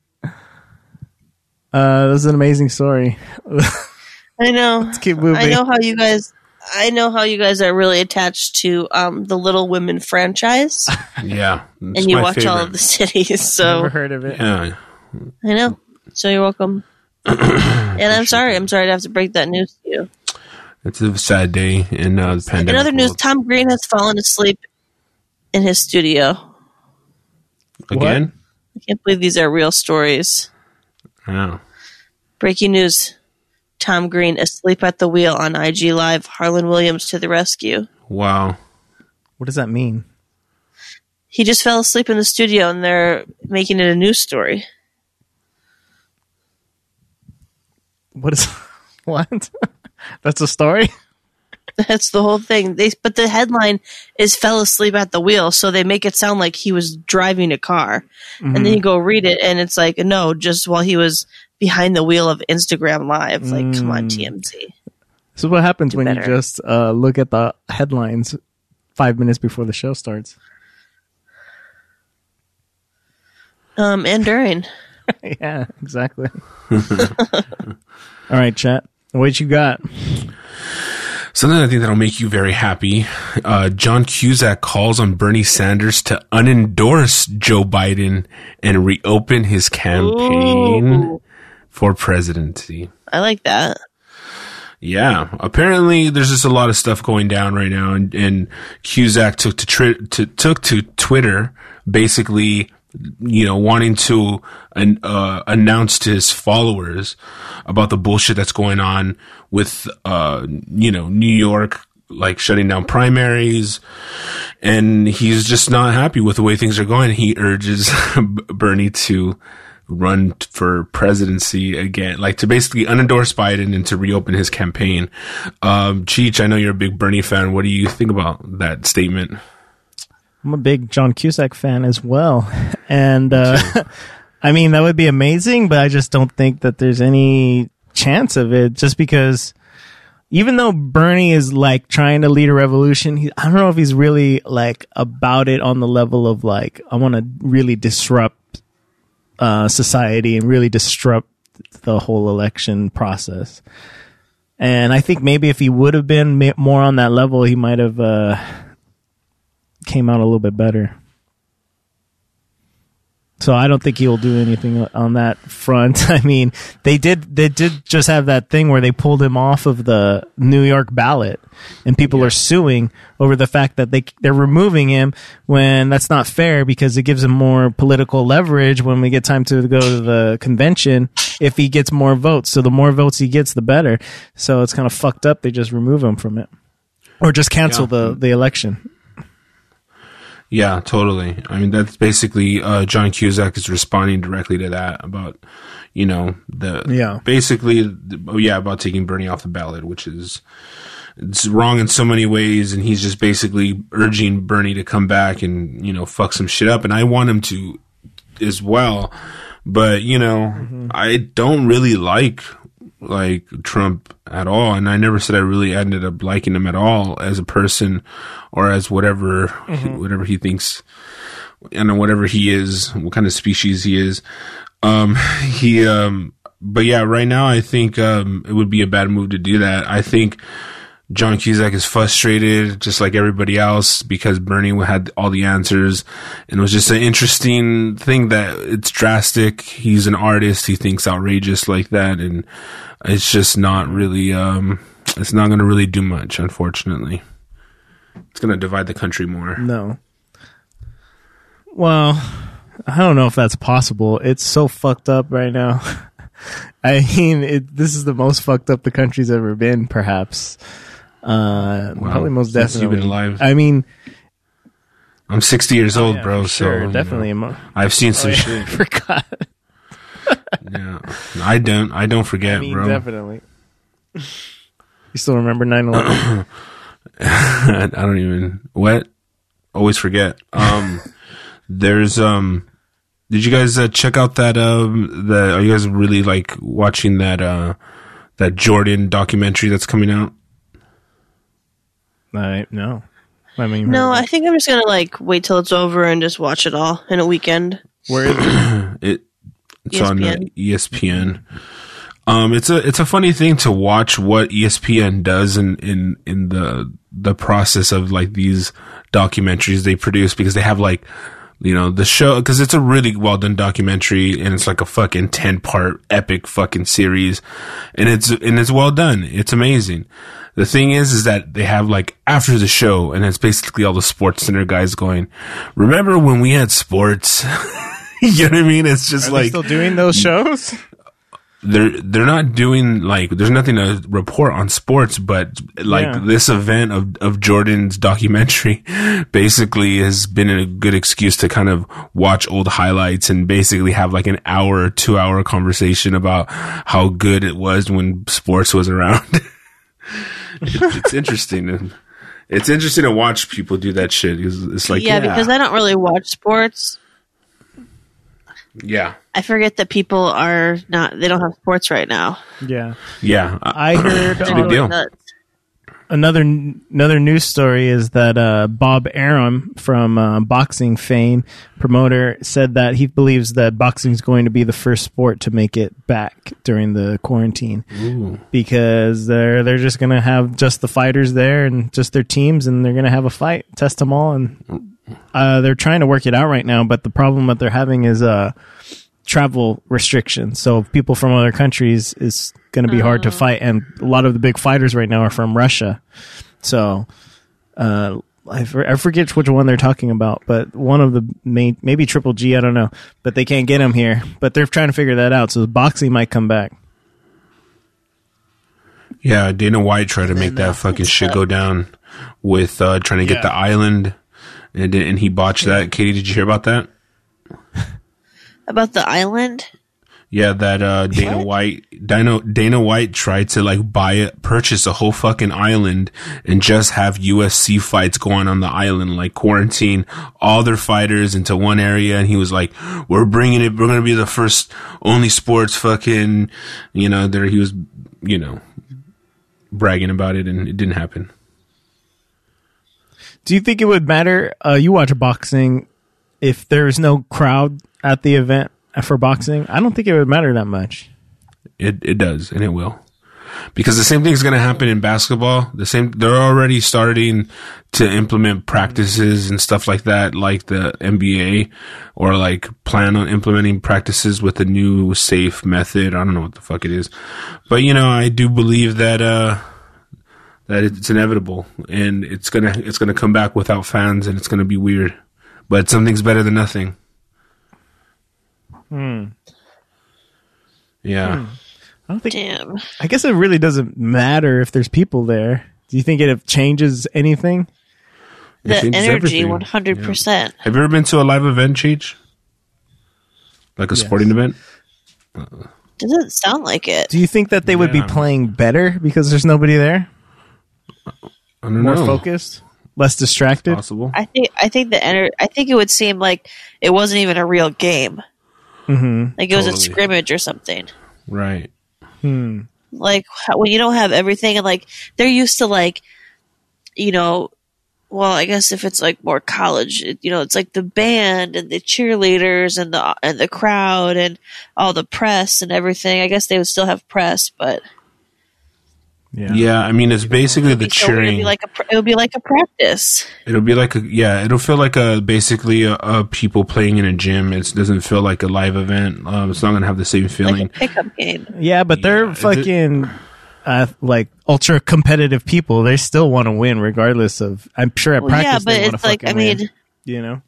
S2: this is an amazing story.
S3: I know.
S2: Let's keep moving.
S3: I know how you guys. I know how you guys are really attached to um, the Little Women franchise,
S1: Yeah. it's
S3: and you
S1: my
S3: watch all
S1: favorite.
S3: of the cities. So
S2: Never heard of it.
S1: Yeah.
S3: I know. So you're welcome. And I'm sorry. I'm sorry to have to break that news to you.
S1: It's a sad day in uh, the pandemic.
S3: In other news,
S1: world.
S3: Tom Green has fallen asleep in his studio.
S1: Again?
S3: I can't believe these are real stories.
S1: Yeah.
S3: Breaking news. Tom Green asleep at the wheel on I G Live. Harlan Williams to the rescue.
S1: Wow.
S2: What does that mean?
S3: He just fell asleep in the studio and they're making it a news story.
S2: What is what? That's a story?
S3: That's the whole thing. They, but the headline is fell asleep at the wheel, so they make it sound like he was driving a car.
S2: Mm-hmm.
S3: And then you go read it, and it's like, no, just while he was behind the wheel of Instagram Live. Like, come on, T M Z.
S2: This is what happens
S3: Do
S2: when
S3: better.
S2: you just uh, look at the headlines five minutes before the show starts.
S3: Um, and during.
S2: Yeah, exactly. All right, chat. What you got?
S1: Something I think that'll make you very happy. Uh, John Cusack calls on Bernie Sanders to unendorse Joe Biden and reopen his campaign Ooh. for presidency.
S3: I like that.
S1: Yeah, apparently there's just a lot of stuff going down right now, and, and Cusack took to, tri- to took to Twitter, basically, you know, wanting to uh, announce to his followers about the bullshit that's going on with, uh, you know, New York, like shutting down primaries, and he's just not happy with the way things are going. He urges Bernie to run for presidency again, like to basically unendorse Biden and to reopen his campaign. Um, Cheech, I know you're a big Bernie fan. What do you think about that statement?
S2: I'm a big John Cusack fan as well. And, uh, I mean, that would be amazing, but I just don't think that there's any chance of it, just because even though Bernie is like trying to lead a revolution, he, I don't know if he's really like about it on the level of like, I want to really disrupt uh, society and really disrupt the whole election process. And I think maybe if he would have been ma- more on that level, he might have uh, came out a little bit better. So I don't think he'll do anything on that front. I mean, they did they did just have that thing where they pulled him off of the New York ballot, and people yeah. are suing over the fact that they they're removing him when that's not fair, because it gives him more political leverage when we get time to go to the convention if he gets more votes. So the more votes he gets, the better. So it's kind of fucked up. They just remove him from it, or just cancel yeah. the the election.
S1: Yeah, totally. I mean, that's basically, uh, John Cusack is responding directly to that about, you know, the,
S2: yeah,
S1: basically, the, oh yeah, about taking Bernie off the ballot, which is, it's wrong in so many ways. And he's just basically urging Bernie to come back and, you know, fuck some shit up. And I want him to as well. But, you know, mm-hmm. I don't really like, like Trump at all, and I never said I really ended up liking him at all as a person or as whatever mm-hmm. whatever he thinks, and whatever he is, what kind of species he is. Um, he, um, but yeah, right now I think um, it would be a bad move to do that. I think John Cusack is frustrated, just like everybody else, because Bernie had all the answers, and it was just an interesting thing that it's drastic. He's an artist; he thinks outrageous like that, and it's just not really. Um, it's not going to really do much, unfortunately. It's going to divide the country more.
S2: No. Well, I don't know if that's possible. It's so fucked up right now. I mean, it, this is the most fucked up the country's ever been, perhaps. Uh, wow. Probably most Since definitely.
S1: You've been alive.
S2: I mean,
S1: I'm sixty years old,
S2: oh, yeah,
S1: bro.
S2: Sure,
S1: so
S2: definitely.
S1: You know, I've seen some oh, yeah, shit.
S2: I forgot.
S1: Yeah, I don't. I don't forget,
S2: I mean,
S1: bro.
S2: Definitely. You still remember nine eleven?
S1: I don't even. What? Always forget. Um, there's um. Did you guys uh, check out that? Um, the are you guys really like watching that? Uh, that Jordan documentary that's coming out?
S2: I no. I mean,
S3: no. I think I'm just gonna like wait till it's over and just watch it all in a weekend.
S2: Where is it?
S1: it it's E S P N. On uh, E S P N. Um, it's a it's a funny thing to watch what E S P N does in in in the the process of like these documentaries they produce, because they have like, you know, the show, because it's a really well done documentary, and it's like a fucking ten part epic fucking series, and it's and it's well done. It's amazing. The thing is, is that they have like after the show, and it's basically all the Sports Center guys going, "Remember when we had sports?" You know what I mean? It's just
S2: Are
S1: like
S2: they still doing those shows.
S1: They're they're not doing like there's nothing to report on sports, but like yeah. this event of of Jordan's documentary basically has been a good excuse to kind of watch old highlights and basically have like an hour or two hour conversation about how good it was when sports was around. It's, it's interesting. And it's interesting to watch people do that shit. It's, it's like,
S3: yeah,
S1: yeah,
S3: because I don't really watch sports.
S1: Yeah.
S3: I forget that people are not, they don't have sports right now.
S2: Yeah.
S1: Yeah.
S2: I heard,
S1: it's a big deal.
S2: another another news story is that uh, Bob Arum from uh, boxing fame, promoter, said that he believes that boxing is going to be the first sport to make it back during the quarantine.
S1: Ooh.
S2: Because they're they're just going to have just the fighters there and just their teams, and they're going to have a fight, test them all, and uh, they're trying to work it out right now. But the problem that they're having is uh, travel restrictions. So people from other countries is going to be hard to fight, and a lot of the big fighters right now are from Russia. So uh, I, for, I forget which one they're talking about, but one of the main, maybe Triple G, I don't know, but they can't get him here. But they're trying to figure that out. So boxing might come back.
S1: Yeah, Dana White tried to make that fucking shit go down with uh, trying to get
S2: Yeah.
S1: the island, and and he botched that. Katie, did you hear about that?
S3: About the island?
S1: Yeah, that uh, Dana
S3: What?
S1: White, Dana, Dana White tried to like buy it, purchase a whole fucking island, and just have U F C fights going on the island, like quarantine all their fighters into one area. And he was like, "We're bringing it. We're gonna be the first, only sports fucking, you know." There, he was, you know, bragging about it, and it didn't happen.
S2: Do you think it would matter? Uh, you watch boxing if there's no crowd at the event for boxing? I don't think it would matter that much.
S1: It it does, and it will, because the same thing is going to happen in basketball. The same, they're already starting to implement practices and stuff like that, like the N B A, or like plan on implementing practices with a new safe method. I don't know what the fuck it is, but you know, I do believe that uh, that it's inevitable, and it's gonna it's gonna come back without fans, and it's gonna be weird. But something's better than nothing.
S2: Hmm.
S1: Yeah.
S2: Hmm. I don't think.
S3: Damn.
S2: I guess it really doesn't matter if there's people there. Do you think it changes anything?
S1: It
S3: The
S1: changes
S3: energy,
S1: everything.
S3: one hundred percent.
S1: Have you ever been to a live event, Cheech? Like a
S2: Yes.
S1: sporting event?
S3: Doesn't sound like it.
S2: Do you think that they would be
S1: Yeah.
S2: playing better because there's nobody there?
S1: I don't
S2: More
S1: know.
S2: focused, less distracted.
S1: Possible.
S3: I think I think the ener- I think it would seem like it wasn't even a real game.
S2: Mm-hmm.
S3: Like it was a
S1: Totally.
S3: scrimmage or something.
S1: Right.
S2: Hmm.
S3: Like how- when you don't have everything, and like they're used to like, you know, well, I guess if it's like more college, it, you know, it's like the band and the cheerleaders and the and the crowd and all the press and everything. I guess they would still have press, but
S2: Yeah.
S1: Yeah, I mean, it's basically the
S3: it'd be so weird. It'd
S1: cheering.
S3: be like a pr- it would be like a practice.
S1: It'll be like a, yeah, it'll feel like a, basically a, a people playing in a gym. It doesn't feel like a live event. Um, it's not going to have the same
S3: Like
S1: feeling.
S3: a pickup game.
S2: Yeah, but they're
S1: Yeah, is it-
S2: fucking uh, like ultra competitive people. They still want to win regardless of. I'm sure at
S3: Well, yeah,
S2: practice
S3: but
S2: they want to
S3: it's like
S2: fucking
S3: I mean,
S2: win. You know.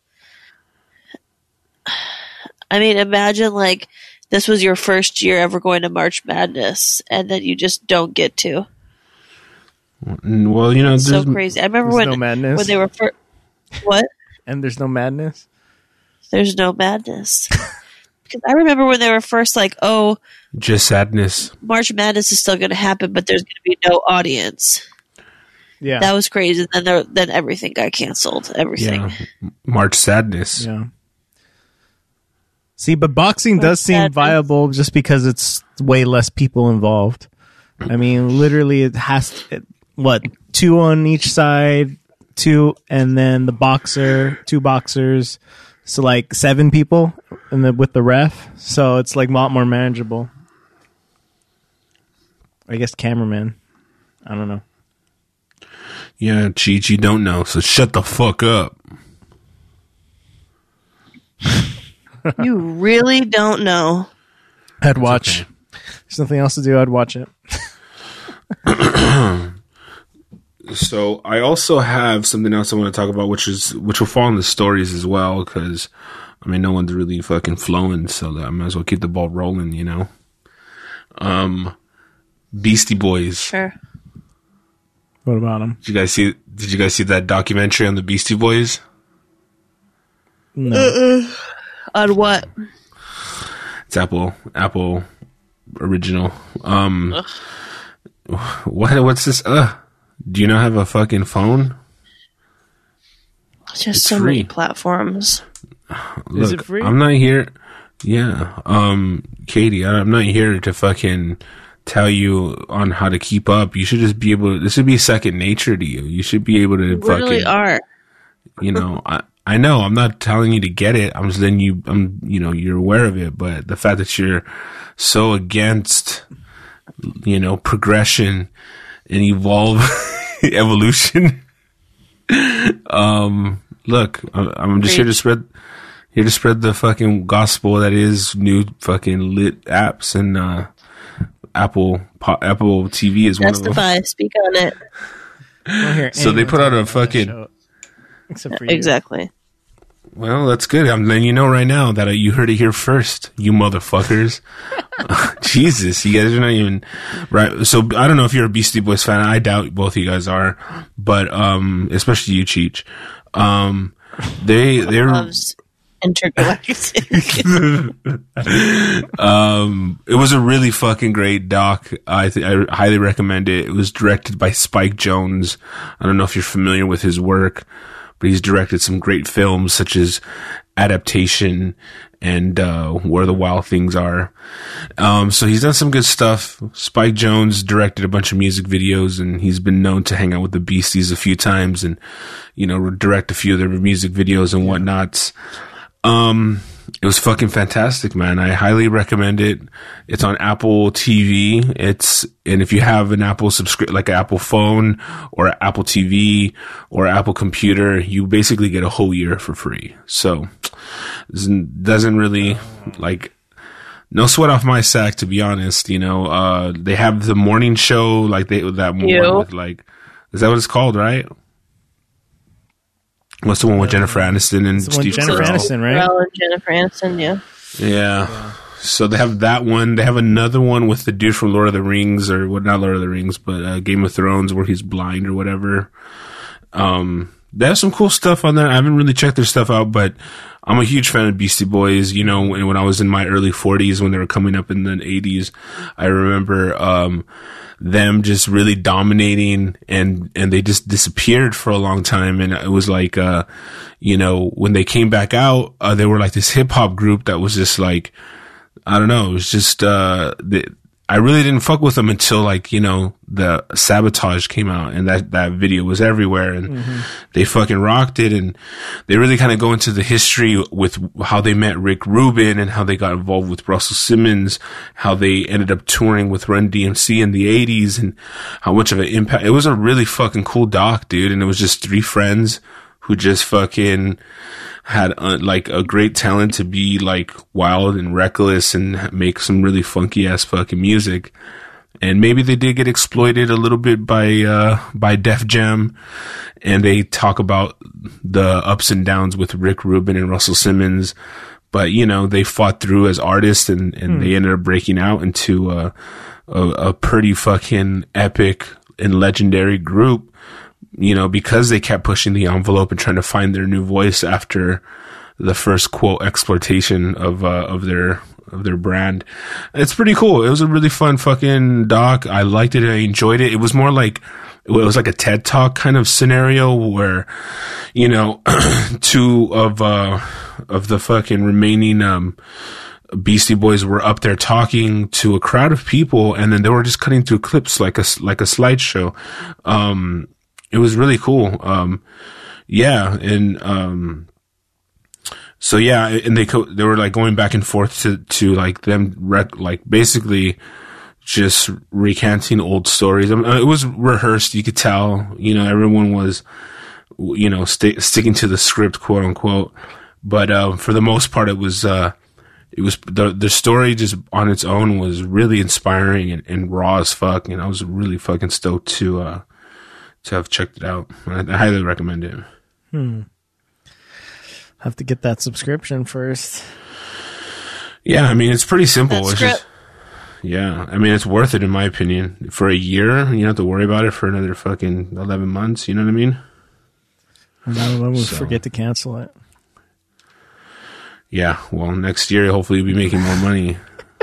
S3: I mean, imagine like this was your first year ever going to March Madness, and then you just don't get to.
S1: Mm, Well, you know,
S3: It's so
S1: there's,
S3: crazy. I remember
S2: There's
S3: when
S2: no madness.
S3: when they were first. What?
S2: And there's no madness.
S3: There's no madness. Because I remember when they were first like, oh,
S1: just sadness.
S3: March Madness is still going to happen, but there's going to be no audience.
S2: Yeah.
S3: That was crazy. Then there, then everything got canceled. Everything.
S1: Yeah. March sadness.
S2: Yeah. See, but boxing
S3: March
S2: does seem
S3: Madness.
S2: viable just because it's way less people involved. I mean, literally, it has it, what two on each side, two, and then the boxer, two boxers, so like seven people, and then with the ref, so it's like a lot more manageable. I guess cameraman. I don't know.
S1: Yeah, Cheech, you don't know, so shut the fuck up.
S3: You really don't know.
S2: I'd watch.
S1: okay.
S2: There's nothing else to do. I'd watch it.
S1: So I also have something else I want to talk about, which is which will fall in the stories as well, because I mean, no one's really fucking flowing, so that I might as well keep the ball rolling, you know. Um, Beastie Boys.
S3: Sure.
S2: What about him?
S1: Did you guys see? Did you guys see that documentary on the Beastie Boys?
S2: No.
S3: On what?
S1: It's Apple Apple original. Um, what? What's this? Uh, do you not have a fucking phone?
S3: Just
S1: It's
S3: so
S1: free.
S3: many platforms.
S1: Look,
S2: Is it free?
S1: I'm not here. Yeah. Um, Katie, I- I'm not here to fucking tell you on how to keep up. You should just be able to, this should be second nature to you. You should be able to
S3: you
S1: fucking,
S3: really are.
S1: You know, I, I know I'm not telling you to get it. I'm just letting you, I'm, you know, you're aware of it, but the fact that you're so against, you know, progression and evolve evolution. um, look, I'm, I'm just here to spread, here to spread the fucking gospel that is new fucking lit apps, and uh, Apple Apple T V is
S3: Testify,
S1: one of them.
S3: Speak on it.
S2: Well,
S1: so they put out a fucking.
S2: Except for you.
S3: Exactly.
S1: Well, that's good. I'm letting you know right now that uh, you heard it here first, you motherfuckers. Jesus, you guys are not even right. So I don't know if you're a Beastie Boys fan. I doubt both of you guys are, but um, especially you, Cheech. Um, they they're.
S3: Loves intergalactic.
S1: um, it was a really fucking great doc. I th- I highly recommend it. It was directed by Spike Jonze. I don't know if you're familiar with his work, but he's directed some great films such as Adaptation and uh, Where the Wild Things Are. Um, so he's done some good stuff. Spike Jonze directed a bunch of music videos, and he's been known to hang out with the Beasties a few times and, you know, direct a few of their music videos and whatnots. Um, it was fucking fantastic, man. I highly recommend it. It's on Apple T V. It's, and if you have an Apple subscription, like an Apple phone or Apple T V or Apple computer, you basically get a whole year for free. So, doesn't, doesn't really, like, no sweat off my sack, to be honest. You know, uh, they have the morning show, like they, that morning with, like, is that what it's called, right? What's the one with Jennifer Aniston and Steve
S2: Jennifer
S1: Carell?
S2: Aniston, right?
S3: Carell and Jennifer Aniston, yeah.
S1: yeah. Yeah. So they have that one. They have another one with the dude from Lord of the Rings, or what? Not Lord of the Rings, but uh, Game of Thrones, where he's blind or whatever. Um, they have some cool stuff on there. I haven't really checked their stuff out, but I'm a huge fan of Beastie Boys. You know, when, when I was in my early forties, when they were coming up in the eighties, I remember um, them just really dominating, and and they just disappeared for a long time. And it was like, uh, you know, when they came back out, uh, they were like this hip hop group that was just like, I don't know, it was just, uh, they, I really didn't fuck with them until, like, you know, the Sabotage came out, and that, that video was everywhere, and mm-hmm. they fucking rocked it. And they really kind of go into the history with how they met Rick Rubin and how they got involved with Russell Simmons, how they ended up touring with Run D M C in the eighties, and how much of an impact. It was a really fucking cool doc, dude. And it was just three friends who just fucking had uh, like a great talent to be like wild and reckless and make some really funky ass fucking music. And maybe they did get exploited a little bit by, uh, by Def Jam. And they talk about the ups and downs with Rick Rubin and Russell Simmons. But, you know, they fought through as artists, and, and hmm. they ended up breaking out into a, a, a pretty fucking epic and legendary group. You know, because they kept pushing the envelope and trying to find their new voice after the first quote exploitation of uh, of their of their brand. It's pretty cool. It was a really fun fucking doc. I liked it. I enjoyed it. It was more like it was like a TED Talk kind of scenario where, you know, two of uh of the fucking remaining um Beastie Boys were up there talking to a crowd of people, and then they were just cutting through clips like a like a slideshow. Um It was really cool. Um, yeah. And, um, so yeah, and they, co- they were like going back and forth to, to like them, rec- like basically just recanting old stories. I mean, it was rehearsed. You could tell, you know, everyone was, you know, st- sticking to the script, quote unquote. But, uh, for the most part, it was, uh, it was the, the story just on its own was really inspiring and, and raw as fuck. And I was really fucking stoked to, uh, to have checked it out. I, I highly recommend it.
S2: Hmm. Have to get that subscription first.
S1: Yeah, I mean, it's pretty simple.
S3: That's
S1: it's just, yeah, I mean, it's worth it in my opinion. For a year, you don't have to worry about it for another fucking eleven months. You know what I mean?
S2: And I will so. forget to cancel it.
S1: Yeah, well, next year, hopefully you'll be making more money.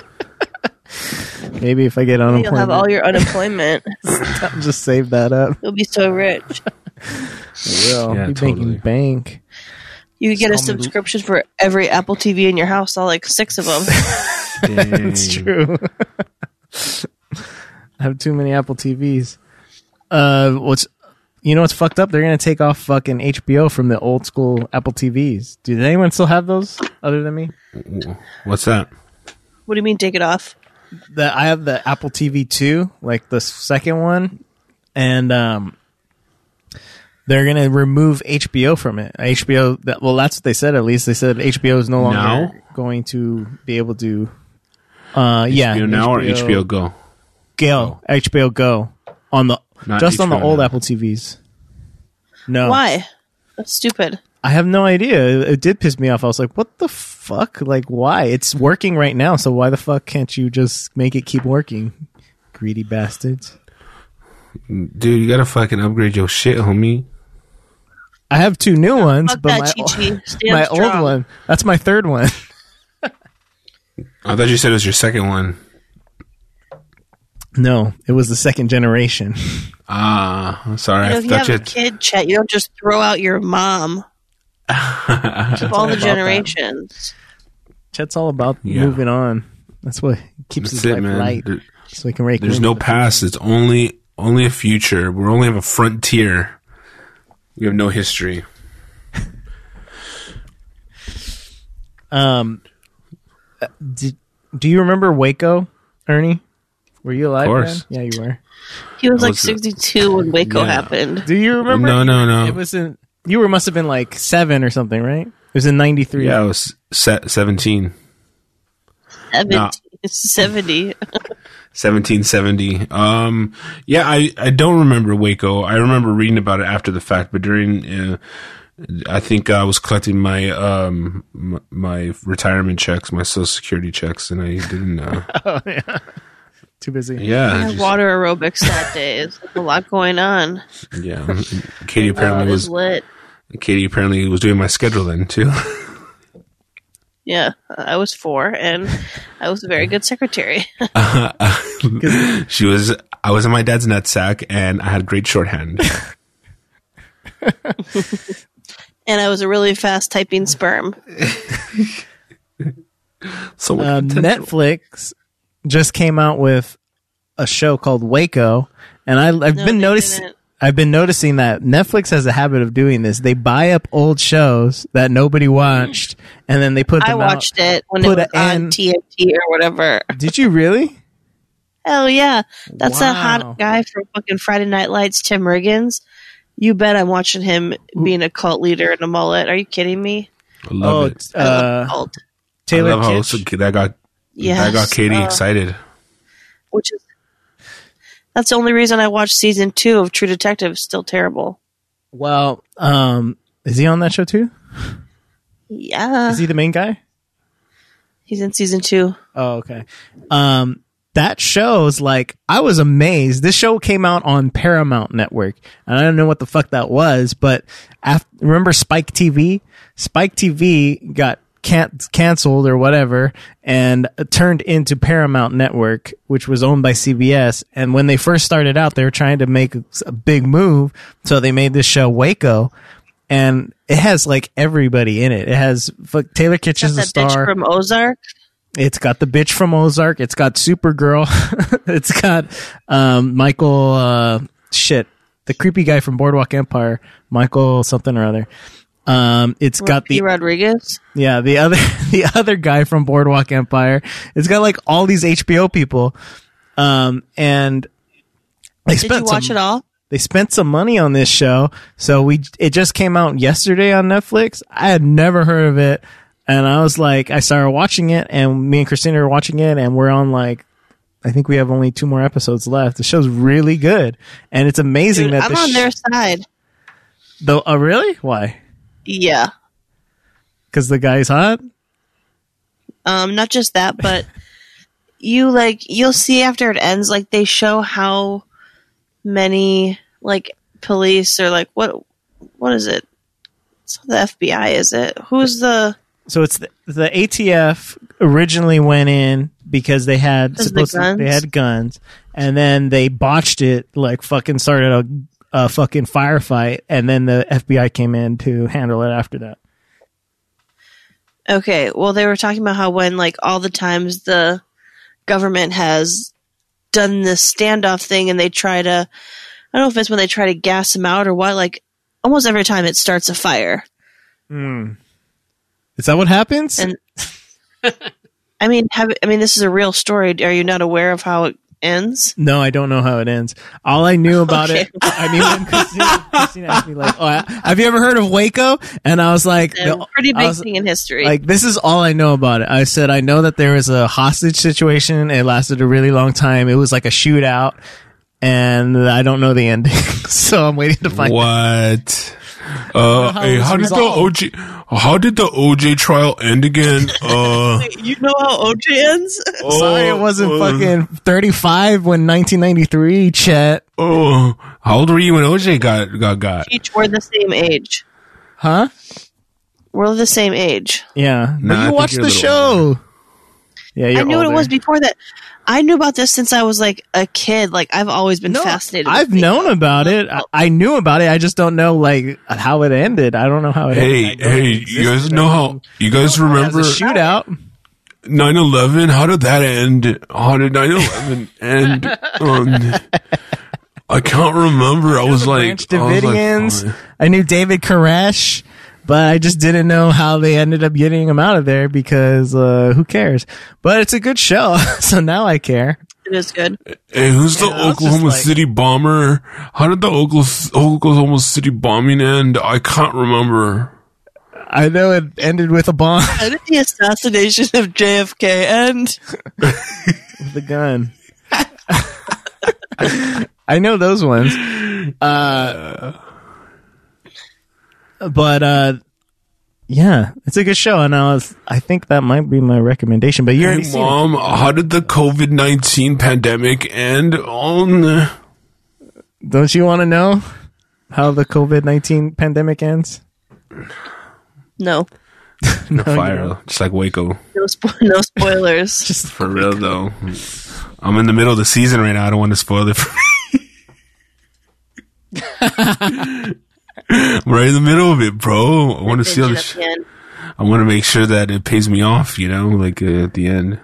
S2: Maybe if I get unemployment.
S3: You'll have all your unemployment.
S2: Just save that up.
S3: You'll be so rich.
S2: I will.
S1: Yeah,
S2: be
S1: totally.
S2: making bank.
S3: You could get a subscription for every Apple T V in your house, all like six of them.
S2: It's true. I have too many Apple T Vs. Uh, what's you know what's fucked up? They're gonna take off fucking H B O from the old school Apple T Vs. Do anyone still have those other than me?
S1: What's that?
S3: What do you mean take it off?
S2: The I have the Apple T V two, like the second one, and um, they're gonna remove H B O from it. H B O. That, well, that's what they said. At least they said H B O is no longer
S1: now?
S2: going to be able to. Uh, yeah,
S1: H B O now
S2: H B O,
S1: or H B O Go?
S2: Go H B O Go on the
S1: Not
S2: just on the
S1: H B O
S2: old
S1: now.
S2: Apple T Vs. No,
S3: Why? That's stupid.
S2: I have no idea. It, it did piss me off. I was like, "What the fuck? Like, why? It's working right now. So why the fuck can't you just make it keep working? Greedy bastards."
S1: Dude, you gotta fucking upgrade your shit, homie.
S2: I have two new ones,
S3: Fuck
S2: but
S3: that,
S2: my,
S3: Chi-Chi. Stand
S2: my
S3: strong.
S2: old one, that's my third one.
S1: I thought you said it was your second one.
S2: No, it was the second generation.
S1: Ah, I'm sorry.
S3: You know,
S1: I
S3: if you
S1: thought
S3: have
S1: you
S3: a kid, Chet, you don't just throw out your mom. Keep all the
S2: about
S3: generations.
S2: Chet's all about
S1: Yeah.
S2: moving on. That's what keeps
S1: That's
S2: his
S1: it,
S2: life
S1: man.
S2: light.
S1: There-
S2: So he can rake
S1: There's
S2: in
S1: no
S2: with the-
S1: past. It's only only a future. We only have a frontier. We have no history.
S2: Um, uh, did, do you remember Waco, Ernie? Were you alive?
S1: Of course.
S2: Then? Yeah, you were.
S3: He was
S1: I
S3: like
S1: was-
S3: sixty-two when Waco
S1: Yeah.
S3: happened.
S2: Do you remember?
S1: No, no, no.
S2: It was in. You were must have been like seven or something, right? It was in ninety-three.
S1: Yeah, I was set seventeen.
S3: seventy. seventy.
S1: seventeen seventy. Um, yeah, I, I don't remember Waco. I remember reading about it after the fact, but during, uh, I think I was collecting my, um, m- my retirement checks, my social security checks, and I didn't, uh,
S2: Oh, yeah. Too busy.
S1: yeah.
S3: I
S1: I
S3: had
S1: just-
S3: water aerobics that day. It's like a lot going on.
S1: yeah. Katie
S3: Oh,
S1: apparently
S3: it was
S1: was,
S3: lit.
S1: Katie apparently was doing my schedule then too.
S3: Yeah, I was four, and I was a very good secretary.
S1: She was, I was in my dad's nutsack and I had great shorthand.
S3: And I was a really fast typing sperm.
S1: So much
S2: Um,
S1: potential.
S2: Netflix just came out with a show called Waco, and I, I've
S3: No,
S2: been
S3: they
S2: noticing.
S3: didn't.
S2: I've been noticing that Netflix has a habit of doing this. They buy up old shows that nobody watched, and then they put them
S3: I
S2: out.
S3: watched it when
S2: put
S3: it was
S2: a
S3: on
S2: N-
S3: T N T or whatever.
S2: Did you really?
S3: Hell yeah. That's that
S2: Wow.
S3: hot guy from fucking Friday Night Lights, Tim Riggins. You bet I'm watching him being a cult leader in a mullet. Are you kidding me?
S1: I love
S2: Oh,
S1: it.
S2: it's,
S3: I love
S2: uh,
S3: cult.
S2: Taylor
S1: I love how
S2: Kitsch.
S1: so- that got,
S3: Yes.
S1: that got Katie
S3: uh,
S1: excited.
S3: Which is that's the only reason I watched season two of True Detective. Still terrible.
S2: Well, um, is he on that show too?
S3: Yeah,
S2: Is he the main guy?
S3: he's in season two.
S2: Oh, okay. Um, that show's like, I was amazed. This show came out on Paramount Network, and I don't know what the fuck that was, but after, remember Spike T V? Spike T V got can- canceled or whatever, and turned into Paramount Network, which was owned by C B S. And when they first started out, they were trying to make a big move, so they made this show Waco. And it has like everybody in it. It has fuck, Taylor Kitsch is
S3: That's
S2: the
S3: that bitch
S2: star.
S3: from Ozark.
S2: It's got the bitch from Ozark. It's got Supergirl. It's got um, Michael uh, shit, the creepy guy from Boardwalk Empire, Michael something or other. Um, it's got
S3: P.
S2: the
S3: Rodriguez.
S2: yeah the other the other guy from Boardwalk Empire. It's got like all these H B O people, um, and they
S3: Did
S2: spent
S3: you watch
S2: some,
S3: it all?
S2: They spent some money on this show, so we it just came out yesterday on Netflix. I had never heard of it, and I was like, I started watching it, and me and Christina are watching it, and we're on like, I think we have only two more episodes left. The show's really good, and it's amazing
S3: Dude,
S2: that
S3: I'm
S2: the
S3: on
S2: sh-
S3: their side.
S2: the oh really why
S3: Yeah.
S2: because the guy's hot.
S3: Um, not just that, but you like you'll see after it ends, like they show how many like police or like what what is it? It's the F B I, is it? Who's the
S2: So it's the, the A T F originally went in because they had
S3: Because
S2: supposed
S3: the
S2: to,
S3: guns?
S2: they had guns, and then they botched it, like fucking started a, a fucking firefight, and then the F B I came in to handle it after that.
S3: Okay, well they were talking about how when like all the times the government has done this standoff thing, and they try to, I don't know if it's when they try to gas him out or what, like almost every time it starts a fire.
S2: Hmm. Is that what happens?
S3: And I mean, have, I mean, this is a real story. Are you not aware of how it ends?
S2: No, I don't know how it ends. All I knew about
S3: Okay.
S2: it, I mean, when Christina, Christina asked me, like, oh, have you ever heard of Waco? And I was like,
S3: A
S2: no.
S3: pretty
S2: I
S3: big
S2: was-
S3: thing in history.
S2: Like, this is all I know about it. I said, I know that there was a hostage situation. It lasted a really long time. It was like a shootout, and I don't know the ending. So I'm waiting to find out.
S1: What? Uh,
S2: how
S1: hey,
S2: it was
S1: how did the
S2: resolved.
S1: O J? How did the O J trial end again? Uh,
S3: you know how O J ends?
S2: Sorry, it wasn't
S1: uh,
S2: fucking thirty-five when nineteen ninety-three, Chet.
S1: Oh, how old were you when O J got got got?
S3: Each were the same age.
S2: Huh?
S3: We're the same age.
S2: Yeah.
S1: Nah, I
S2: but you
S1: think
S2: watched
S1: you're
S2: the
S1: a little
S2: show. Yeah, you're
S3: I knew what it
S2: older.
S3: was before that. I knew about this since I was like a kid. Like I've always been
S2: No,
S3: fascinated.
S2: I've
S3: with
S2: known
S3: Waco.
S2: about it. I, I knew about it. I just don't know like how it ended. I don't know how it
S1: Hey,
S2: ended. I know
S1: hey,
S2: it
S1: you guys
S2: existed.
S1: know how? You guys
S2: It
S1: remember
S2: was a shootout.
S1: nine eleven? How did that end? How did nine eleven end? Um, I can't remember. I was like,
S2: Branch
S1: I was like,
S2: Davidians.
S1: fine.
S2: I knew David Koresh, but I just didn't know how they ended up getting him out of there because uh, who cares? But it's a good show, so now I care.
S3: It is good.
S1: Hey, who's the
S2: Yeah, I was just
S1: Oklahoma
S2: like-
S1: City bomber? How did the Oklahoma, Oklahoma City bombing end? I can't remember.
S2: I know it ended with a bomb
S3: How did the assassination of J F K end?
S2: with a gun. I know those ones. Uh, but uh, yeah, it's a good show, and I was I think that might be my recommendation. But you already
S1: Hey,
S2: seen it.
S1: Mom, how did the COVID nineteen pandemic end? On
S2: Don't you want to know how the COVID nineteen pandemic ends?
S3: No,
S1: the fire, just like Waco.
S3: no, spo- no spoilers.
S2: Just
S1: For real though, I'm in the middle of the season right now. I don't want to spoil it for me. I'm right in the middle of it, bro. I want to see all the.
S3: At
S1: Sh-
S3: the end.
S1: I want to make sure that it pays me off. You know, like uh, at the end.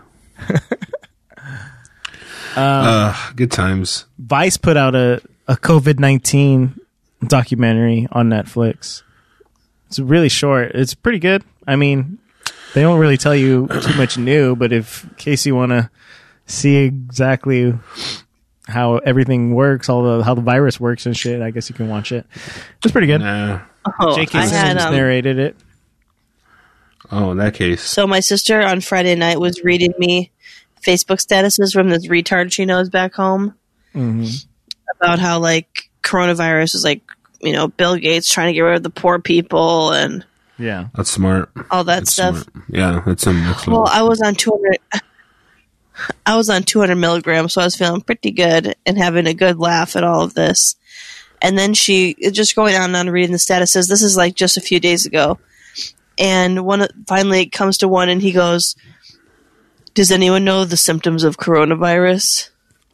S1: uh, good times.
S2: Vice put out a, a COVID nineteen documentary on Netflix. It's really short. It's pretty good. I mean, they don't really tell you too much new, but if in case you want to see exactly how everything works, all the how the virus works and shit, I guess you can watch it. It's pretty good.
S1: Nah.
S3: Oh,
S2: J K
S3: I had
S2: Simmons
S3: um,
S2: narrated it.
S1: Oh, in that case.
S3: so my sister on Friday night was reading me Facebook statuses from this retard she knows back home
S2: hmm
S3: about how like coronavirus is like, you know, Bill Gates trying to get rid of the poor people and
S2: Yeah.
S1: That's smart.
S3: all that
S1: That's
S3: stuff.
S1: smart. Yeah, that's some next
S3: Well,
S1: level.
S3: I was on two hundred. I was on two hundred milligrams, so I was feeling pretty good and having a good laugh at all of this. And then she just going on and on reading the statuses. This is like just a few days ago, and one finally it comes to one, and he goes, "Does anyone know the symptoms of coronavirus?"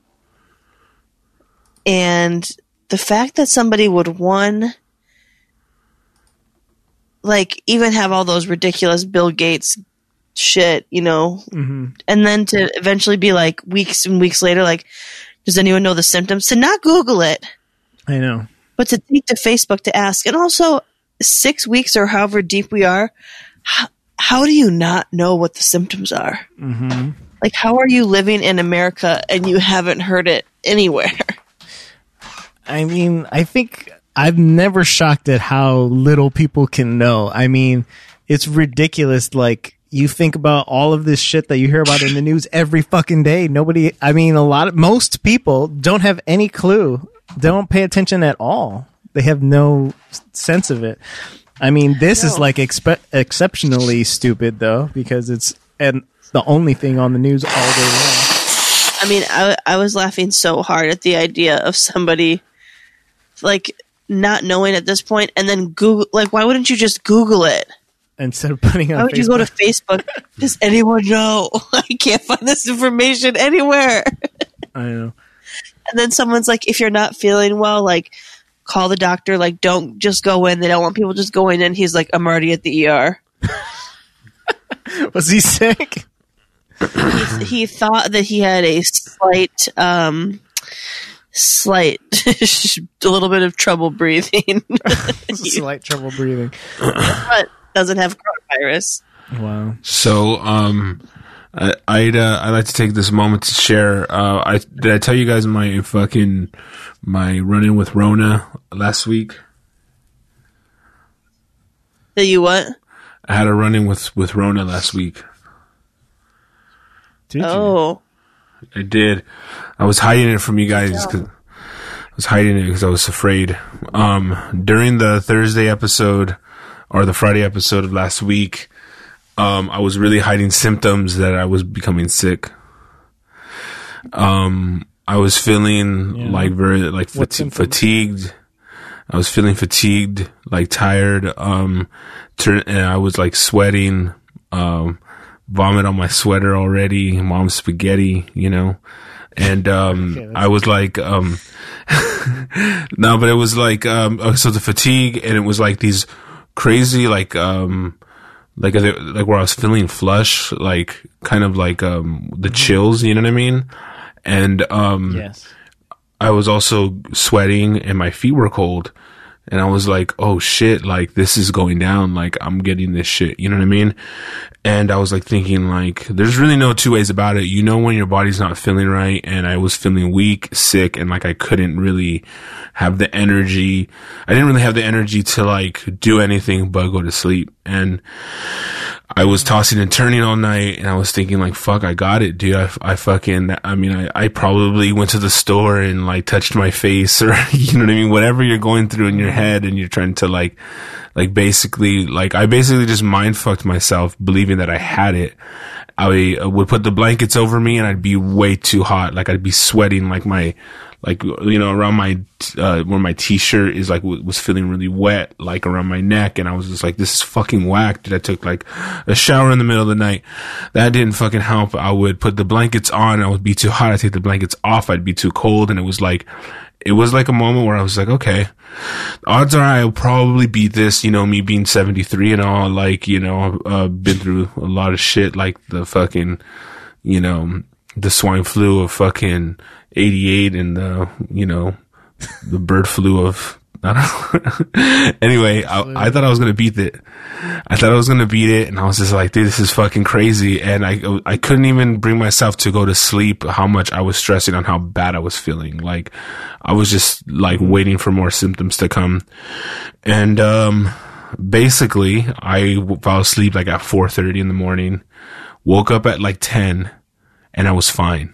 S3: And the fact that somebody would one. Like, even have all those ridiculous Bill Gates shit, you know,
S2: hmm
S3: and then to eventually be like weeks and weeks later, like, does anyone know the symptoms? To not Google it,
S2: I know.
S3: but to take to Facebook to ask. And also, six weeks or however deep we are, how, how do you not know what the symptoms are?
S2: hmm
S3: Like, how are you living in America and you haven't heard it anywhere?
S2: I mean, I think I'm never shocked at how little people can know. I mean, it's ridiculous. Like, you think about all of this shit that you hear about in the news every fucking day. Nobody, I mean, a lot of, most people don't have any clue. They don't pay attention at all. They have no s- sense of it. I mean, this is
S3: No.
S2: like expe- exceptionally stupid though, because it's and the only thing on the news all day long.
S3: I mean, I, I was laughing so hard at the idea of somebody, like, not knowing at this point, and then Google, like, why wouldn't you just Google it?
S2: Instead of putting on
S3: Why would
S2: Facebook.
S3: you go to Facebook? Does anyone know? I can't find this information anywhere.
S2: I know.
S3: And then someone's like, if you're not feeling well, like, call the doctor. Like, don't just go in. They don't want people just going in. He's like, I'm already at the E R.
S2: Was he sick?
S3: he, he thought that he had a slight, um, slight, a little bit of trouble breathing.
S2: Slight trouble breathing.
S3: But doesn't have coronavirus.
S2: Wow.
S1: So, um, I, I'd uh, I'd like to take this moment to share. Uh, I did I tell you guys my fucking my run-in with Rona last week?
S3: That you what?
S1: I had a run-in with with Rona last week.
S2: Did you?
S3: Oh,
S1: I did. I was hiding it from you guys because I was hiding it because I was afraid. Um, during the Thursday episode or the Friday episode of last week, um, I was really hiding symptoms that I was becoming sick. Um, I was feeling
S2: Yeah.
S1: like very like
S2: What
S1: fati-
S2: symptoms?
S1: fatigued. I was feeling fatigued, like tired. Um, turn, and I was like sweating. Um, vomit on my sweater already. Mom's spaghetti, you know. And um,
S2: Okay, that's
S1: I was like, um, no, but it was like, um, oh, so the fatigue, and it was like these crazy, like, um, like, like where I was feeling flush, like kind of like um, the chills, you know what I mean? And um,
S2: Yes.
S1: I was also sweating and my feet were cold. And I was like, oh shit, like this is going down. Like I'm getting this shit. You know what I mean? And I was like thinking like, there's really no two ways about it. You know, when your body's not feeling right, and I was feeling weak, sick, and like I couldn't really have the energy. I didn't really have the energy to like do anything but go to sleep. And I was tossing and turning all night, and I was thinking like, fuck, I got it, dude. I, I fucking, I mean, I, I probably went to the store and like touched my face, or, you know what I mean? Whatever you're going through in your head, and you're trying to like, like basically, like I basically just mind fucked myself believing that I had it. I would put the blankets over me and I'd be way too hot. Like I'd be sweating, like my, like, you know, around my, uh, where my t-shirt is like, w- was feeling really wet, like around my neck. And I was just like, this is fucking whack. Dude, I took like a shower in the middle of the night. That didn't fucking help. I would put the blankets on. I would be too hot. I'd take the blankets off. I'd be too cold. And it was like, it was like a moment where I was like, okay, odds are I'll probably beat this, you know, me being seventy-three and all, like, you know, uh, been through a lot of shit, like the fucking, you know, the swine flu of fucking eighty-eight and the, you know, the bird flu of, I don't know. Anyway, I, I thought I was going to beat it. I thought I was going to beat it. And I was just like, dude, this is fucking crazy. And I, I couldn't even bring myself to go to sleep, how much I was stressing on how bad I was feeling. Like I was just like waiting for more symptoms to come. And, um, basically I fell asleep like at four thirty in the morning, woke up at like ten, and I was fine.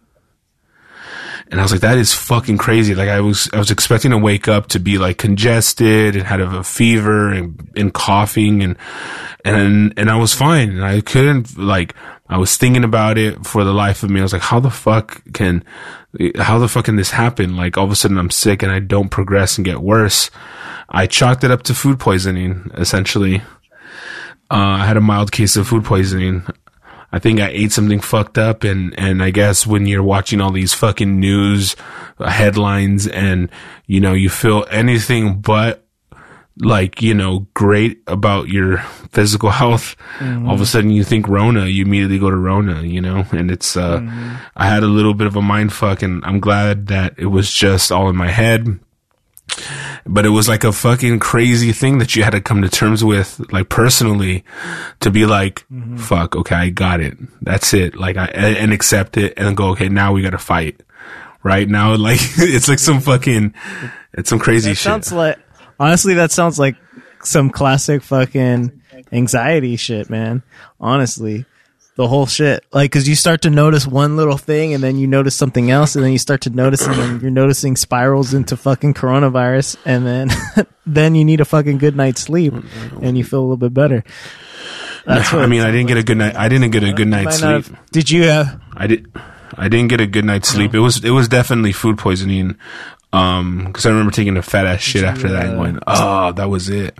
S1: And I was like, that is fucking crazy. Like I was, I was expecting to wake up to be like congested and had a fever and, and coughing and, and, and I was fine. And I couldn't, like, I was thinking about it for the life of me. I was like, how the fuck can, how the fuck can this happen? Like all of a sudden I'm sick and I don't progress and get worse. I chalked it up to food poisoning, essentially. Uh, I had a mild case of food poisoning. I think I ate something fucked up, and, and I guess when you're watching all these fucking news headlines and, you know, you feel anything but like, you know, great about your physical health, mm-hmm. all of a sudden you think Rona, you immediately go to Rona, you know, and it's, uh, mm-hmm. I had a little bit of a mind fuck, and I'm glad that it was just all in my head. But it was like a fucking crazy thing that you had to come to terms with, like personally, to be like, mm-hmm. fuck, okay, I got it. That's it. Like, I, and accept it and go, okay, now we gotta fight. Right now, like, it's like some fucking, it's some crazy
S2: that
S1: shit.
S2: Sounds like, honestly, that sounds like some classic fucking anxiety shit, man. Honestly. The whole shit. Like, cause you start to notice one little thing and then you notice something else and then you start to notice and then you're noticing spirals into fucking coronavirus and then, then you need a fucking good night's sleep and you feel a little bit better.
S1: That's what I mean, I didn't get a good night. I didn't get a good night's sleep.
S2: Have, did you have?
S1: I did. I didn't get a good night's sleep.
S2: No.
S1: It was, it was definitely food poisoning. Um, cause I remember taking a fat ass shit
S2: did
S1: after
S2: you,
S1: that
S2: uh,
S1: and going, oh, that was it.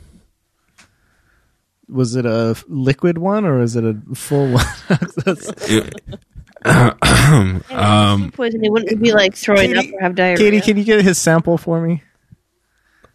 S2: Was it a liquid one or is it a full one?
S1: it, um,
S3: food poisoning wouldn't it be like throwing
S2: Katie,
S3: up or have diarrhea?
S2: Katie, can you get his sample for me?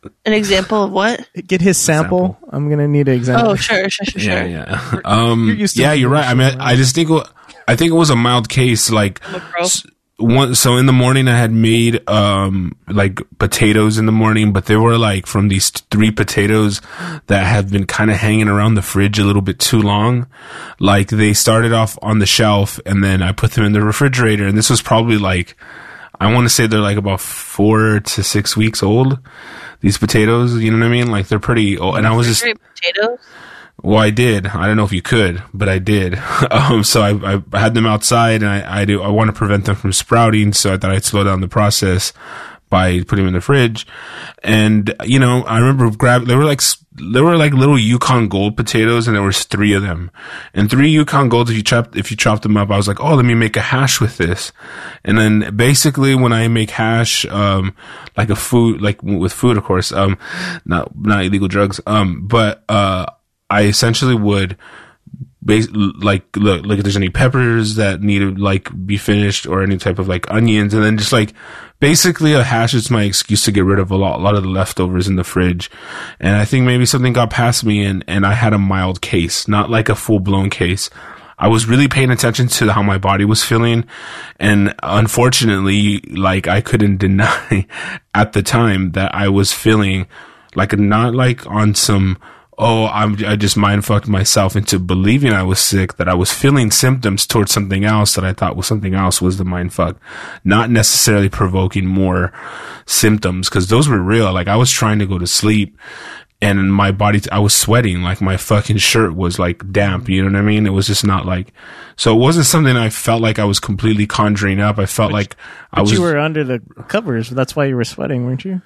S3: An example of what?
S2: Get his sample. sample. I'm gonna need an example.
S3: Oh, sure, sure, sure, sure.
S1: Yeah, yeah. Um, you're yeah, you're right. I mean, I, I just think I think it was a mild case. Like one, so in the morning I had made um like potatoes in the morning, but they were like from these three potatoes that have been kind of hanging around the fridge a little bit too long. Like they started off on the shelf, and then I put them in the refrigerator, and this was probably like, I want to say they're like about four to six weeks old. These potatoes, you know what I mean? Like they're pretty old, and I was just
S3: potatoes.
S1: Well, I did. I don't know if you could, but I did. um, so I, I had them outside, and I, I do. I want to prevent them from sprouting, so I thought I'd slow down the process by putting them in the fridge. And you know, I remember grab. They were like they were like little Yukon Gold potatoes, and there was three of them. And three Yukon Golds, if you chop if you chopped them up, I was like, oh, let me make a hash with this. And then basically, when I make hash, um, like a food, like with food, of course, um, not not illegal drugs, um, but uh. I essentially would base, like, look, look if there's any peppers that need to, like, be finished or any type of, like, onions. And then just, like, basically a hash is my excuse to get rid of a lot, a lot of the leftovers in the fridge. And I think maybe something got past me, and, and I had a mild case, not like a full-blown case. I was really paying attention to how my body was feeling. And unfortunately, like, I couldn't deny at the time that I was feeling like, not like on some, oh, I'm, I just mind fucked myself into believing I was sick, that I was feeling symptoms towards something else that I thought was something else was the mind fuck. Not necessarily provoking more symptoms, because those were real. Like, I was trying to go to sleep, and my body, I was sweating, like my fucking shirt was like damp, you know what I mean? It was just not like, so it wasn't something I felt like I was completely conjuring up. I felt
S2: but
S1: like
S2: but
S1: I was.
S2: You were under the covers, that's why you were sweating, weren't you?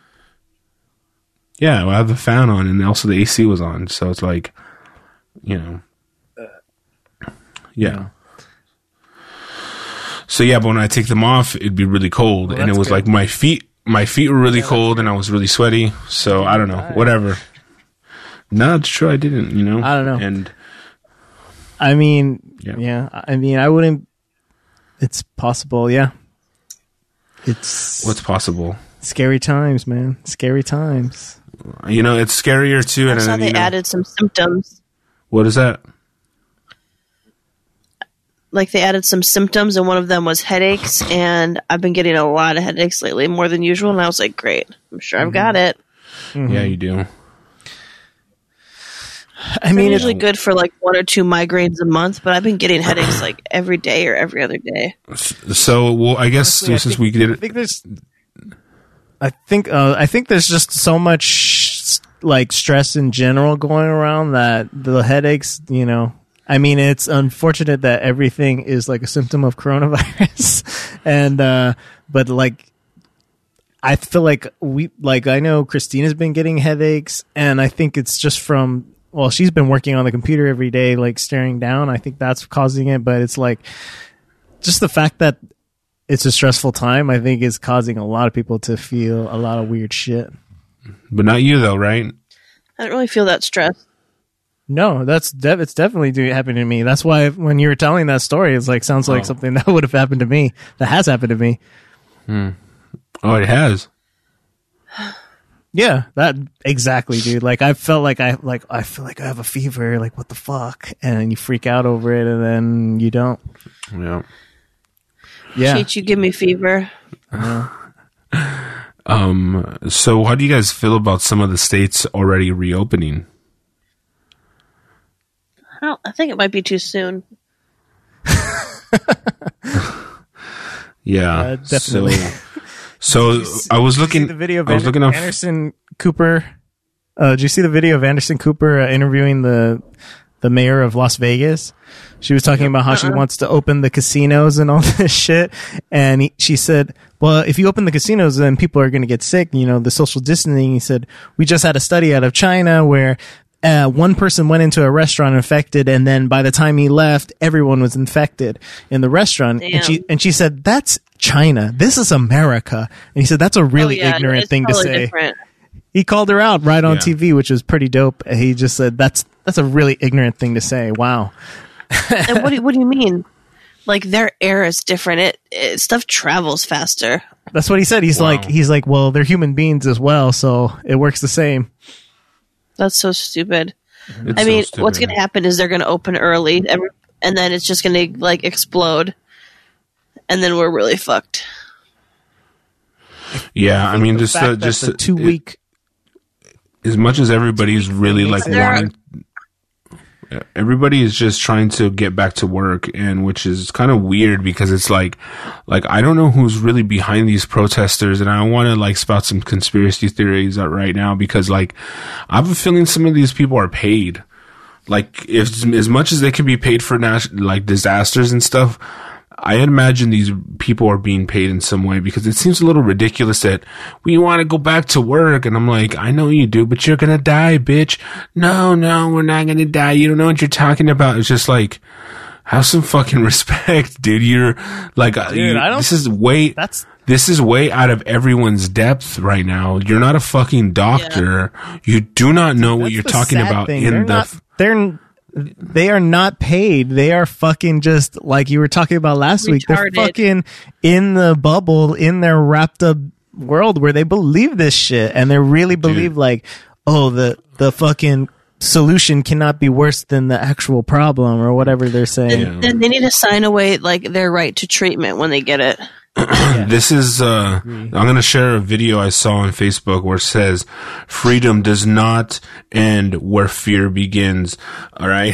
S1: Yeah, well, I have the fan on, and also the A C was on, so it's like, you know, yeah. So yeah, but when I take them off, it'd be really cold, well, and it was good. Like my feet, my feet were really yeah, cold, and I was really sweaty. So I don't know, die. Whatever. No, it's true, I didn't. You know,
S2: I don't know.
S1: And
S2: I mean, yeah, yeah I mean, I wouldn't. It's possible, yeah. It's
S1: what's possible.
S2: Scary times, man. Scary times.
S1: You know, it's scarier too.
S3: I
S1: and
S3: saw
S1: then,
S3: they
S1: you know,
S3: added some symptoms.
S1: What is that?
S3: Like they added some symptoms, and one of them was headaches. And I've been getting a lot of headaches lately, more than usual. And I was like, great, I'm sure I've got it.
S1: Mm-hmm. Yeah, you do.
S2: I mean,
S3: I'm usually good for like one or two migraines a month, but I've been getting headaches like every day or every other day.
S1: So, well, I guess Honestly, since I think, we did it,
S2: I think there's. I think uh, I think there's just so much like stress in general going around that the headaches, you know, I mean, it's unfortunate that everything is like a symptom of coronavirus, and uh, but like I feel like we like I know Christina's been getting headaches, and I think it's just from well, she's been working on the computer every day, like staring down. I think that's causing it, but it's like just the fact that it's a stressful time, I think, is causing a lot of people to feel a lot of weird shit.
S1: But not you, though, right?
S3: I don't really feel that stress.
S2: No, that's de- it's definitely doing happening to me. That's why when you were telling that story, it's like sounds like oh. something that would have happened to me. That has happened to me.
S1: Hmm. Oh, it has.
S2: Yeah, that exactly, dude. Like I felt like I like I feel like I have a fever. Like what the fuck? And then you freak out over it, and then you don't.
S1: Yeah.
S2: Yeah.
S3: Cheech, you give me fever.
S2: Uh,
S1: um. So, how do you guys feel about some of the states already reopening?
S3: I don't. I think it might be too soon.
S1: Yeah,
S2: uh, definitely.
S1: So, so I was looking.
S2: The video of
S1: I was
S2: Ander-
S1: looking up
S2: Anderson Cooper. Uh, did you see the video of Anderson Cooper uh, interviewing the the mayor of Las Vegas? She was talking about how uh-uh. she wants to open the casinos and all this shit. And he, she said, well, if you open the casinos, then people are going to get sick. You know, the social distancing. He said, we just had a study out of China where uh, one person went into a restaurant infected, and then by the time he left, everyone was infected in the restaurant.
S3: Damn.
S2: And she and she said, that's China. This is America. And he said, that's a really oh, yeah, ignorant thing to say.
S3: Different.
S2: He called her out right on
S1: yeah.
S2: T V, which was pretty dope. He just said, that's that's a really ignorant thing to say. Wow.
S3: And what do you, what do you mean? like their air is different. It, it stuff travels faster.
S2: That's what he said. He's wow. like, he's like, well, they're human beings as well, so it works the same.
S3: That's so stupid.
S1: It's
S3: I mean,
S1: so stupid.
S3: What's going to happen is they're going to open early, every, and then it's just going to like explode, and then we're really fucked.
S1: Yeah, I mean, just uh, just
S2: a two week.
S1: As much as everybody's really like wanting. Everybody is just trying to get back to work, and which is kind of weird because it's like, like I don't know who's really behind these protesters, and I want to like spout some conspiracy theories out right now because like I have a feeling some of these people are paid, like if as much as they can be paid for nat- like disasters and stuff. I imagine these people are being paid in some way because it seems a little ridiculous that we want to go back to work. And I'm like, I know you do, but you're going to die, bitch. No, no, we're not going to die. You don't know what you're talking about. It's just like, have some fucking respect, dude. You're like, dude, you, I don't, this is way, that's, this is way out of everyone's depth right now. You're not a fucking doctor. Yeah. You do not know what you're talking about
S2: thing.
S1: in
S2: they're
S1: the,
S2: not, they're, They are not paid. They are fucking just like you were talking about last Retarded. week. They're fucking in the bubble, in their wrapped up world where they believe this shit and they really believe Dude. like, oh, the the fucking solution cannot be worse than the actual problem or whatever they're saying.
S3: Then, then they need to sign away like their right to treatment when they get it.
S1: Yeah. This is, uh, I'm going to share a video I saw on Facebook where it says, freedom does not end where fear begins. All right.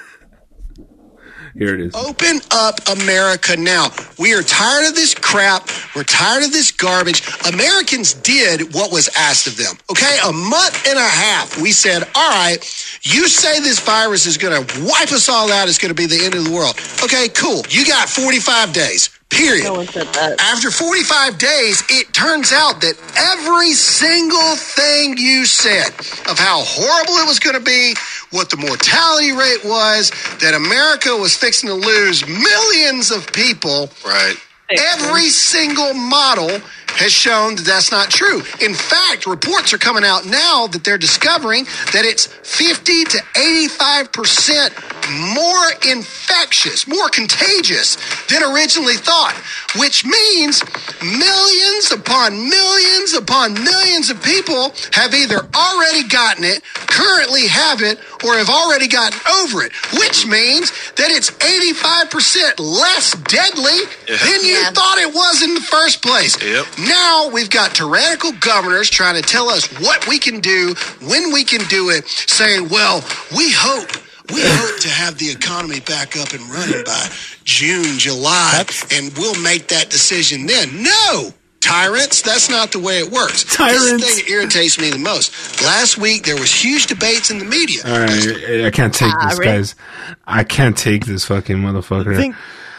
S1: Here it is.
S4: Open up America now. We are tired of this crap. We're tired of this garbage. Americans did what was asked of them. Okay. A month and a half. We said, all right, you say this virus is going to wipe us all out. It's going to be the end of the world. Okay, cool. You got forty-five days. Period.
S3: No one said that.
S4: After forty-five days, it turns out that every single thing you said of how horrible it was going to be, what the mortality rate was, that America was fixing to lose millions of people. Right. Every single model has shown that that's not true. In fact, reports are coming out now that they're discovering that it's fifty to eighty-five percent more infectious, more contagious than originally thought, which means millions upon millions upon millions of people have either already gotten it, currently have it, or have already gotten over it, which means that it's eighty-five percent less deadly yeah. than you yeah. thought it was in the first place. Yep. Now we've got tyrannical governors trying to tell us what we can do, when we can do it, saying, well, we hope We hope to have the economy back up and running by June, July, that's, and we'll make that decision then. No, tyrants, that's not the way it works. Tyrants. This thing irritates me the most. Last week, there was huge debates in the media.
S1: All right, I can't take this, guys. I can't take this fucking motherfucker.
S2: The thing,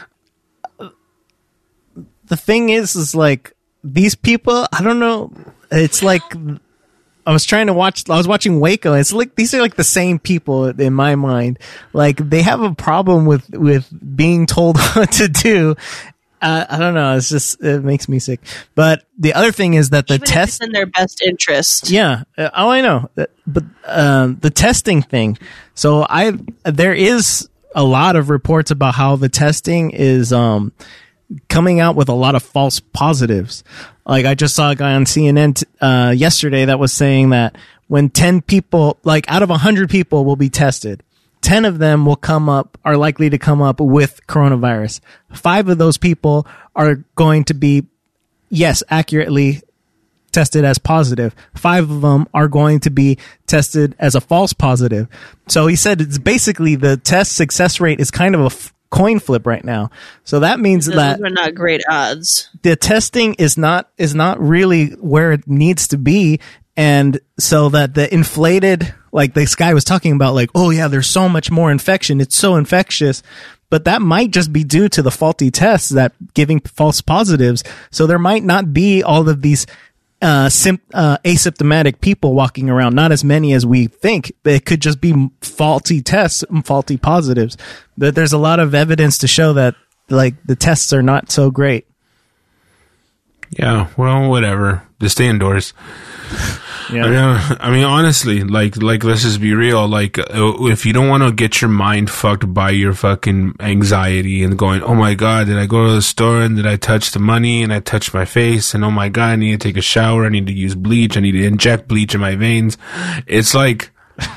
S2: the thing is, is like, these people, I don't know, it's like... I was trying to watch, I was watching Waco. It's like, these are like the same people in my mind. Like, they have a problem with, with being told what to do. Uh, I don't know. It's just, it makes me sick. But the other thing is that the
S3: Even
S2: test.
S3: If it's in their best interest.
S2: Yeah. Uh, oh, I know. But, um, the testing thing. So I, there is a lot of reports about how the testing is, um, coming out with a lot of false positives. Like, I just saw a guy on C N N t- uh, yesterday that was saying that when ten people, like out of one hundred people will be tested, ten of them will come up, are likely to come up with coronavirus. Five of those people are going to be, yes, accurately tested as positive. Five of them are going to be tested as a false positive. So he said it's basically the test success rate is kind of a f- coin flip right now. So that means
S3: Those
S2: that
S3: are not great odds.
S2: The testing is not is not really where it needs to be, and so that the inflated, like this guy was talking about, like, oh yeah, there's so much more infection, it's so infectious, but that might just be due to the faulty tests that giving false positives. So there might not be all of these Uh, sim- uh, asymptomatic people walking around, not as many as we think. It could just be faulty tests, faulty positives. But there's a lot of evidence to show that, like, the tests are not so great.
S1: Yeah, well, whatever. Just stay indoors.
S2: Yeah.
S1: I mean, I mean, honestly, like, like, let's just be real. Like, uh, if you don't want to get your mind fucked by your fucking anxiety and going, oh my God, did I go to the store and did I touch the money and I touched my face and oh my God, I need to take a shower. I need to use bleach. I need to inject bleach in my veins. It's like,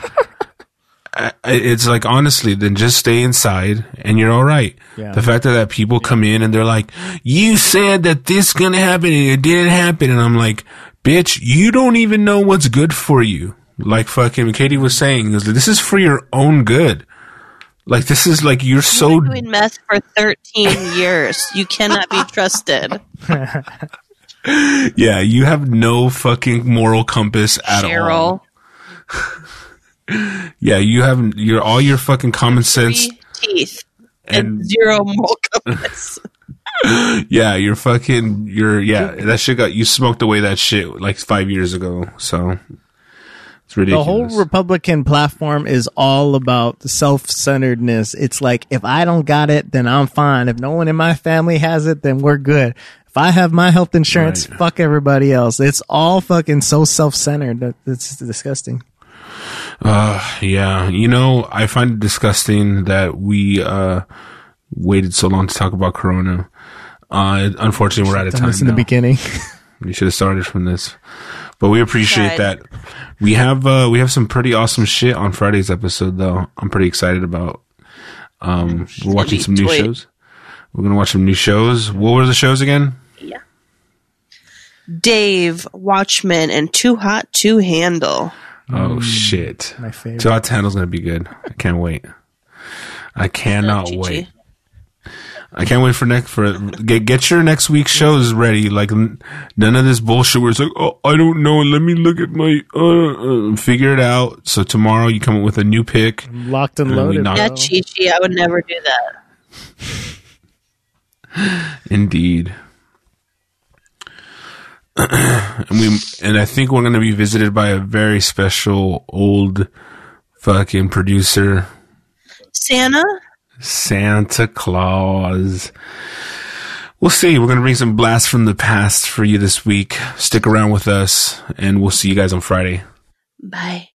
S1: it's like, honestly, then just stay inside and you're all right.
S2: Yeah.
S1: The fact that, that people come in and they're like, you said that this gonna happen and it didn't happen. And I'm like, bitch, you don't even know what's good for you. Like fucking Katie was saying, this is for your own good. Like, this is like, you're so...
S3: You've been doing meth for thirteen years. You cannot be trusted.
S1: Yeah, you have no fucking moral compass at
S3: Cheryl.
S1: all. Yeah, you have your all your fucking common sense.
S3: Three teeth
S1: and,
S3: and zero moral compass.
S1: Yeah, you're fucking, you're, yeah, that shit got, you smoked away that shit like five years ago, so it's ridiculous.
S2: The whole Republican platform is all about self-centeredness. It's like, if I don't got it, then I'm fine. If no one in my family has it, then we're good. If I have my health insurance,
S1: Right.
S2: fuck everybody else. It's all fucking so self-centered that it's disgusting.
S1: Uh, yeah, you know, I find it disgusting that we, uh, waited so long to talk about Corona. Uh, unfortunately, we're out of
S2: Done
S1: time
S2: this in the
S1: now.
S2: beginning.
S1: We should have started from this, but we appreciate
S3: Tried.
S1: that. We have uh, we have some pretty awesome shit on Friday's episode, though. I'm pretty excited about. Um, we're watching some new
S3: Sweet.
S1: shows. We're gonna watch some new shows. What were the shows again?
S3: Yeah. Dave, Watchmen, and Too Hot to Handle.
S1: Oh shit!
S2: My favorite.
S1: Too Hot to Handle's gonna be good. I can't wait. I cannot
S3: Gigi.
S1: wait. I can't wait for next for get get your next week's shows ready. Like n- none of this bullshit where it's like, oh, I don't know. Let me look at my uh, uh figure it out. So tomorrow you come up with a new pick.
S2: Locked and
S1: And we
S2: loaded.
S1: knock-
S3: Yeah,
S2: bro.
S3: Chi-Chi, I would never do that.
S1: Indeed. and we and I think we're going to be visited by a very special old fucking producer,
S3: Santa?
S1: Santa Claus. We'll see. We're going to bring some blasts from the past for you this week. Stick around with us, and we'll see you guys on Friday.
S3: Bye.